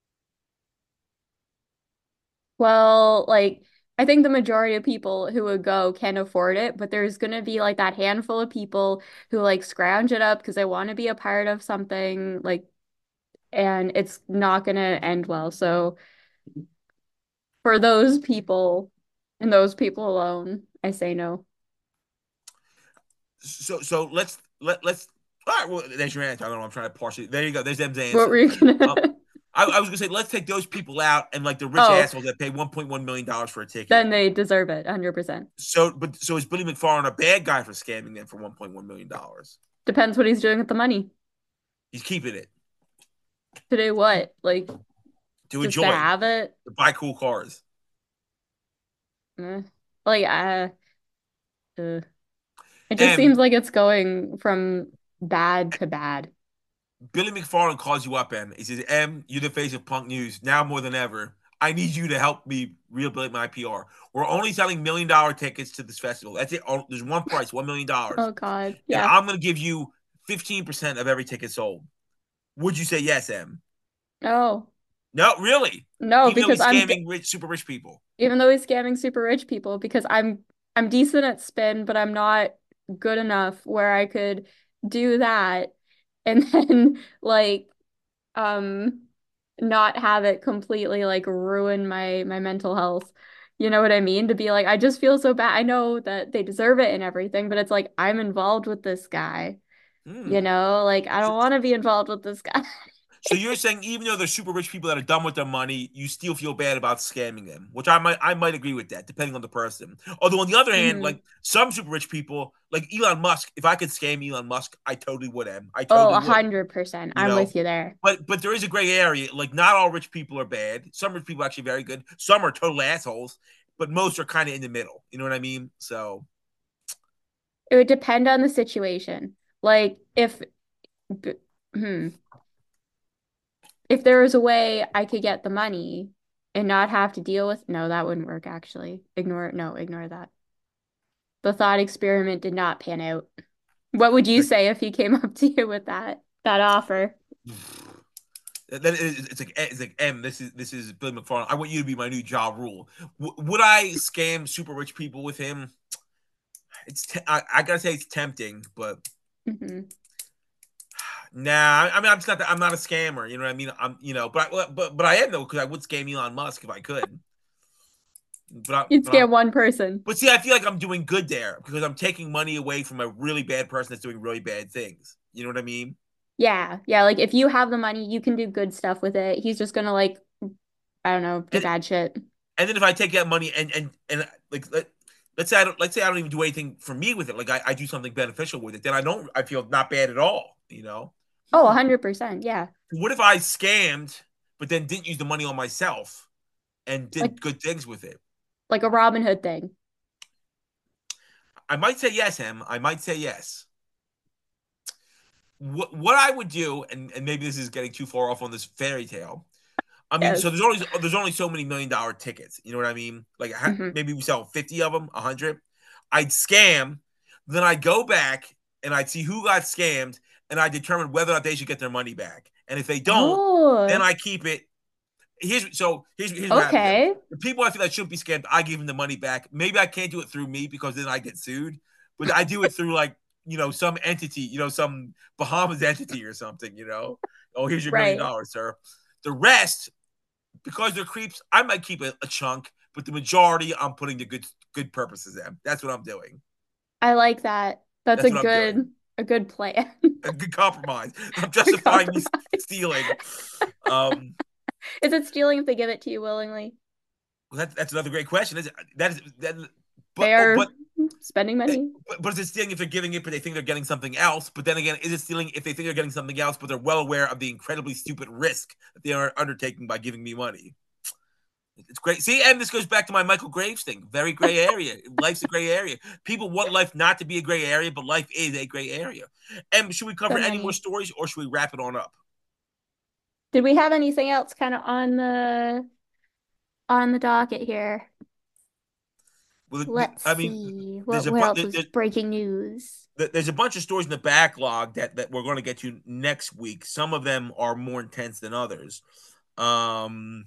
[SPEAKER 4] Well, like I think the majority of people who would go can afford it, but there's gonna be like that handful of people who like scrounge it up because they want to be a part of something like and it's not gonna end well. So For those people and those people alone, I say no.
[SPEAKER 1] So let's. All right, well, there's your answer. I don't know. I'm trying to parse it. There you go. There's M's
[SPEAKER 4] What were
[SPEAKER 1] answer.
[SPEAKER 4] you gonna?
[SPEAKER 1] Um, I was gonna say let's take those people out and like the rich
[SPEAKER 4] Oh,
[SPEAKER 1] assholes that pay $1.1 million for a ticket.
[SPEAKER 4] then they deserve it, 100%.
[SPEAKER 1] So is Billy McFarland a bad guy for scamming them for $1.1 million?
[SPEAKER 4] Depends what he's doing with the money.
[SPEAKER 1] He's keeping it
[SPEAKER 4] To do what? Like,
[SPEAKER 1] to
[SPEAKER 4] just to
[SPEAKER 1] enjoy,
[SPEAKER 4] have it?
[SPEAKER 1] to buy cool cars.
[SPEAKER 4] Eh. Like, uh, it just
[SPEAKER 1] And
[SPEAKER 4] seems like it's going from bad to bad.
[SPEAKER 1] Billy McFarland calls you up, Em. He says, Em, you're the face of punk news. Now more than ever, I need you to help me rehabilitate my PR. We're only selling $1 million tickets to this festival. That's it. Oh, there's one price, $1 million.
[SPEAKER 4] Oh God.
[SPEAKER 1] And
[SPEAKER 4] Yeah.
[SPEAKER 1] I'm going to give you 15% of every ticket sold. Would you say yes, Em?
[SPEAKER 4] No.
[SPEAKER 1] No, really?
[SPEAKER 4] No,
[SPEAKER 1] Even though
[SPEAKER 4] because
[SPEAKER 1] he's scamming super rich people.
[SPEAKER 4] even though he's scamming super rich people, because I'm decent at spin, but I'm not good enough where I could do that and then like um not have it completely like ruin my mental health. You know what I mean? To be like, I just feel so bad. I know that they deserve it and everything, but it's like I'm involved with this guy.
[SPEAKER 1] Hmm.
[SPEAKER 4] You know, like I don't want to be involved with this guy.
[SPEAKER 1] So you're saying even though there's super rich people that are done with their money, you still feel bad about scamming them, which I might agree with that, depending on the person. Although on the other hand,
[SPEAKER 4] Mhm.
[SPEAKER 1] like some super rich people, like Elon Musk, if I could scam Elon Musk, I totally would. I
[SPEAKER 4] Oh,
[SPEAKER 1] totally would.
[SPEAKER 4] 100%.
[SPEAKER 1] You
[SPEAKER 4] I'm with
[SPEAKER 1] know,
[SPEAKER 4] you there.
[SPEAKER 1] but there is a gray area. Like not all rich people are bad. Some rich people are actually very good. Some are total assholes, but most are kind of in the middle. You know what I mean? So
[SPEAKER 4] It would depend on the situation. Like b- hmm, if there was a way I could get the money and not have to deal with, no, that wouldn't work actually. Ignore it. No, ignore that. The thought experiment did not pan out. What would you say if he came up to you with that offer?
[SPEAKER 1] then it's like M. This is Billy McFarland. I want you to be my new Ja Rule. Would I scam super rich people with him? I gotta say it's tempting, but
[SPEAKER 4] Hmm.
[SPEAKER 1] nah. I mean, I'm not a scammer. You know what I mean? But I am though because I would scam Elon Musk if I could. But I,
[SPEAKER 4] You'd
[SPEAKER 1] but I'm
[SPEAKER 4] scam one person.
[SPEAKER 1] but see, I feel like I'm doing good there because I'm taking money away from a really bad person that's doing really bad things. You know what I mean?
[SPEAKER 4] Yeah, yeah. Like if you have the money, you can do good stuff with it. He's just gonna like, I don't know, do
[SPEAKER 1] And
[SPEAKER 4] bad shit.
[SPEAKER 1] and then if I take that money and like let's say I don't even do anything for me with it, like I do something beneficial with it, then I feel not bad at all. You know?
[SPEAKER 4] Oh, 100%. Yeah.
[SPEAKER 1] What if I scammed but then didn't use the money on myself and
[SPEAKER 4] Like
[SPEAKER 1] did good things with it?
[SPEAKER 4] like a Robin Hood thing.
[SPEAKER 1] I might say yes, Em. I might say yes. What I would do, and maybe this is getting too far off on this fairy tale. I mean, so
[SPEAKER 4] Yes.
[SPEAKER 1] there's only so many $1 million tickets. You know what I mean? Like
[SPEAKER 4] Hmm.
[SPEAKER 1] maybe we sell 50 of them, 100. I'd scam, then I'd go back and I'd see who got scammed, and I determine whether or not they should get their money back. And if they don't, then
[SPEAKER 4] Oh,
[SPEAKER 1] I keep it. Here's what happens. Then.
[SPEAKER 4] okay.
[SPEAKER 1] The people I feel that shouldn't be scammed, I give them the money back. Maybe I can't do it through me because then I get sued, but I do it through like some entity, some Bahamas entity or something. Oh, here's your million
[SPEAKER 4] Right.
[SPEAKER 1] dollars, sir. The rest, because they're creeps, I might keep a chunk, but the majority I'm putting to good purposes in. That's what I'm doing.
[SPEAKER 4] I like that. That's
[SPEAKER 1] That's what I'm doing.
[SPEAKER 4] a good plan.
[SPEAKER 1] A good compromise. I'm
[SPEAKER 4] A
[SPEAKER 1] justifying me
[SPEAKER 4] compromise.
[SPEAKER 1] stealing. Um,
[SPEAKER 4] Is it stealing if they give it to you willingly?
[SPEAKER 1] that's another great question. That is, but
[SPEAKER 4] They are
[SPEAKER 1] but
[SPEAKER 4] spending money.
[SPEAKER 1] but is it stealing if they're giving it, but they think they're getting something else? But then again, is it stealing if they think they're getting something else, but they're well aware of the incredibly stupid risk that they are undertaking by giving me money? It's great. See, and this goes back to my Michael Graves thing. Very gray area. Life's a gray area. People want life not to be a gray area, but life is a gray area. And should we cover
[SPEAKER 4] So
[SPEAKER 1] any more
[SPEAKER 4] many.
[SPEAKER 1] stories, or should we wrap it on up?
[SPEAKER 4] Did we have anything else kind of on the docket here?
[SPEAKER 1] Well,
[SPEAKER 4] Let's
[SPEAKER 1] I mean,
[SPEAKER 4] see.
[SPEAKER 1] there's a
[SPEAKER 4] What else
[SPEAKER 1] bu-
[SPEAKER 4] was breaking news?
[SPEAKER 1] there's a bunch of stories in the backlog that we're going to get to next week. Some of them are more intense than others. Um,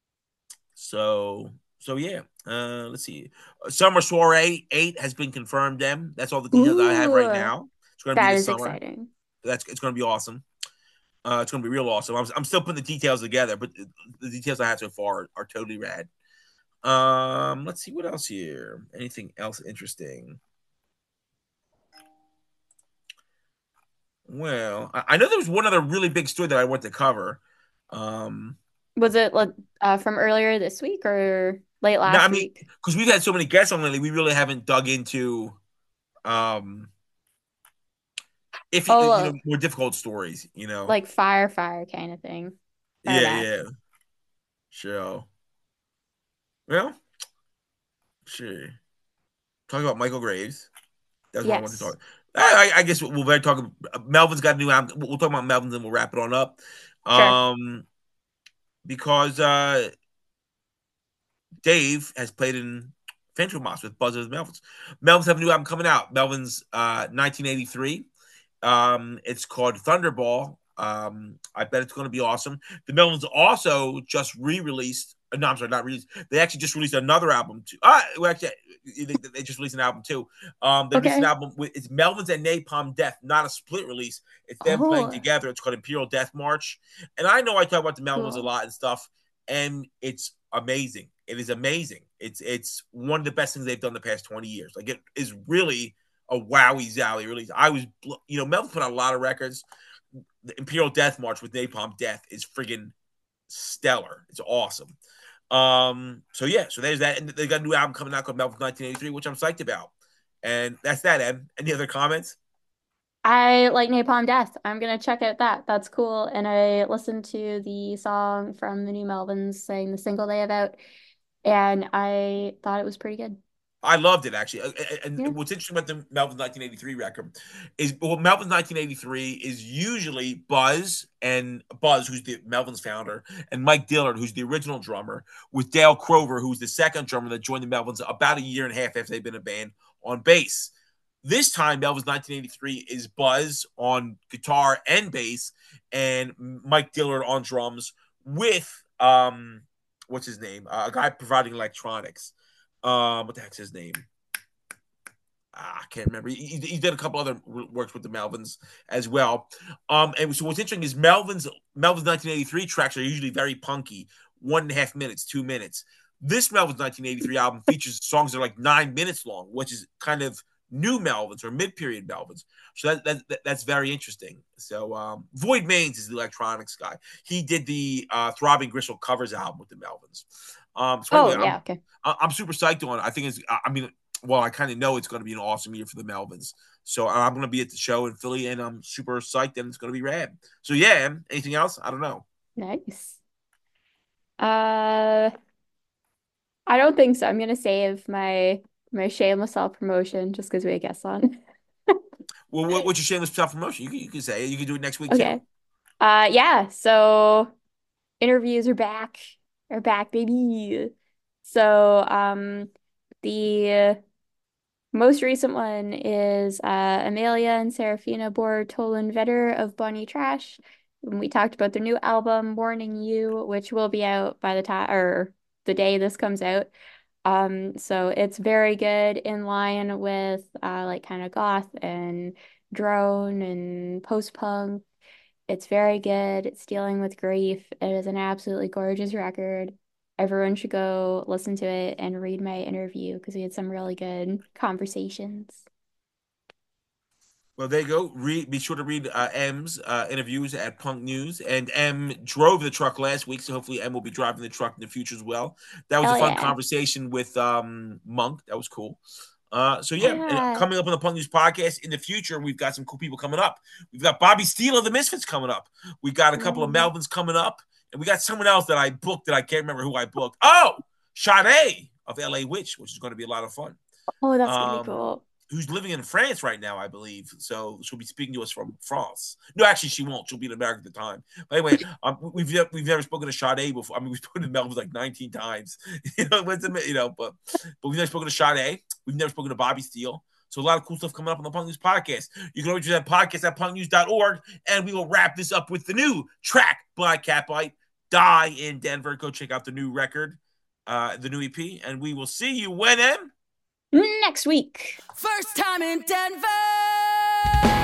[SPEAKER 1] so yeah. Let's see. Summer Soiree 8 has been confirmed. Them. That's all the details I have right
[SPEAKER 4] Ooh,
[SPEAKER 1] now. It's going to be
[SPEAKER 4] that
[SPEAKER 1] this
[SPEAKER 4] is
[SPEAKER 1] summer.
[SPEAKER 4] exciting.
[SPEAKER 1] It's going to be awesome. It's going to be real awesome. I'm still putting the details together, but the details I have so far are totally rad. Let's see what else here. Anything else interesting? Well, I know there was one other really big story that I want to cover.
[SPEAKER 4] Was it from earlier this week or late
[SPEAKER 1] No, I
[SPEAKER 4] last
[SPEAKER 1] mean,
[SPEAKER 4] week?
[SPEAKER 1] because we've had so many guests on lately, we really haven't dug into if
[SPEAKER 4] Oh,
[SPEAKER 1] more difficult stories.
[SPEAKER 4] like fire kind of thing.
[SPEAKER 1] Yeah,
[SPEAKER 4] Fireback.
[SPEAKER 1] yeah, sure. Well, sure. Talk about Michael Graves. That's what I want to
[SPEAKER 4] Yes.
[SPEAKER 1] talk. I guess we'll better talk. Melvin's got a new album. We'll talk about Melvin's and we'll wrap it on up.
[SPEAKER 4] Sure.
[SPEAKER 1] Because Dave has played in Ventromos with Buzzers Melvins. Melvins have a new album coming out. Melvins 1983. It's called Thunderball. I bet it's going to be awesome. The Melvins also just re-released. No, I'm sorry, not released. They actually just released another album too. Well, actually, they just released an album too. They released an
[SPEAKER 4] Okay.
[SPEAKER 1] album with it's Melvins and Napalm Death, not a split release. It's them playing
[SPEAKER 4] Oh,
[SPEAKER 1] together. It's called Imperial Death March. And I know I talk about the Melvins a
[SPEAKER 4] cool.
[SPEAKER 1] lot and stuff, and it's amazing. It is amazing. It's one of the best things they've done the past 20 years. Like it is really a wowie zowie release. I was, Melvin put out a lot of records. The Imperial Death March with Napalm Death is friggin' stellar. It's awesome. So there's that. And they got a new album coming out called Melvin 1983, which I'm psyched about. And that's that, Em. Any other comments?
[SPEAKER 4] I like Napalm Death. I'm gonna check out that. That's cool. And I listened to the song from the new Melvins saying the single they have out, and I thought it was pretty good.
[SPEAKER 1] I loved it actually. And
[SPEAKER 4] Yeah.
[SPEAKER 1] what's interesting about the Melvin's 1983 record is Melvin's 1983 is usually Buzz, who's the Melvin's founder, and Mike Dillard, who's the original drummer, with Dale Crover, who's the second drummer that joined the Melvins about a year and a half after they've been a band, on bass. This time, Melvin's 1983 is Buzz on guitar and bass, and Mike Dillard on drums with what's his name? A guy providing electronics. What the heck's his name? I can't remember. He did a couple other works with the Melvins as well. And so what's interesting is Melvin's 1983 tracks are usually very punky, 1.5 minutes, 2 minutes. This Melvin's 1983 album features songs that are like 9 minutes long, which is kind of new Melvins or mid-period Melvins. So that's very interesting. So Void Mains is the electronics guy. He did the Throbbing Gristle covers album with the Melvins.
[SPEAKER 4] Oh, yeah. Okay.
[SPEAKER 1] I'm super psyched on it. I think it's. I mean, I kind of know it's going to be an awesome year for the Melvins. So I'm going to be at the show in Philly, and I'm super psyched, and it's going to be rad. So yeah, anything else? I don't know.
[SPEAKER 4] Nice. Uh, I don't think so. I'm gonna save my shameless self promotion just because we had guests on.
[SPEAKER 1] Well, what's your shameless self promotion? You can say it. You can do it next week
[SPEAKER 4] Okay.
[SPEAKER 1] too.
[SPEAKER 4] Yeah. So interviews are back, baby. So the most recent one is Amelia and Serafina Tolan Vetter of Bonnie Trash. And we talked about their new album, Warning You, which will be out by the time or the day this comes out. So it's very good in line with like kind of goth and drone and post-punk. It's very good. It's dealing with grief. It is an absolutely gorgeous record. Everyone should go listen to it and read my interview because we had some really good conversations.
[SPEAKER 1] Well, there you go. Be sure to read M's interviews at Punk News. And M drove the truck last week, so hopefully M will be driving the truck in the future as well. That was
[SPEAKER 4] Hell
[SPEAKER 1] a fun
[SPEAKER 4] yeah.
[SPEAKER 1] conversation with Monk. That was cool. So and
[SPEAKER 4] Yeah.
[SPEAKER 1] coming up on the Punk News podcast in the future, we've got some cool people coming up. We've got Bobby Steele of the Misfits coming up. We got a couple of Melvins coming up, and we got someone else that I booked that I can't remember who I booked. Oh, Sade of LA Witch, which is going to be a lot of fun.
[SPEAKER 4] Oh, that's gonna be cool.
[SPEAKER 1] Who's living in France right now, I believe. So she'll be speaking to us from France. No, actually, she won't. She'll be in America at the time. But anyway, we've never spoken to Sade before. I mean, we've spoken to Melvin like 19 times. But we've never spoken to Sade. We've never spoken to Bobby Steele. So a lot of cool stuff coming up on the Punk News podcast. You can always do that podcast at punknews.org, and we will wrap this up with the new track, Black Cat Bite, Die in Denver. Go check out the new record, the new EP, and we will see you when,
[SPEAKER 4] Next week.
[SPEAKER 5] First time in Denver.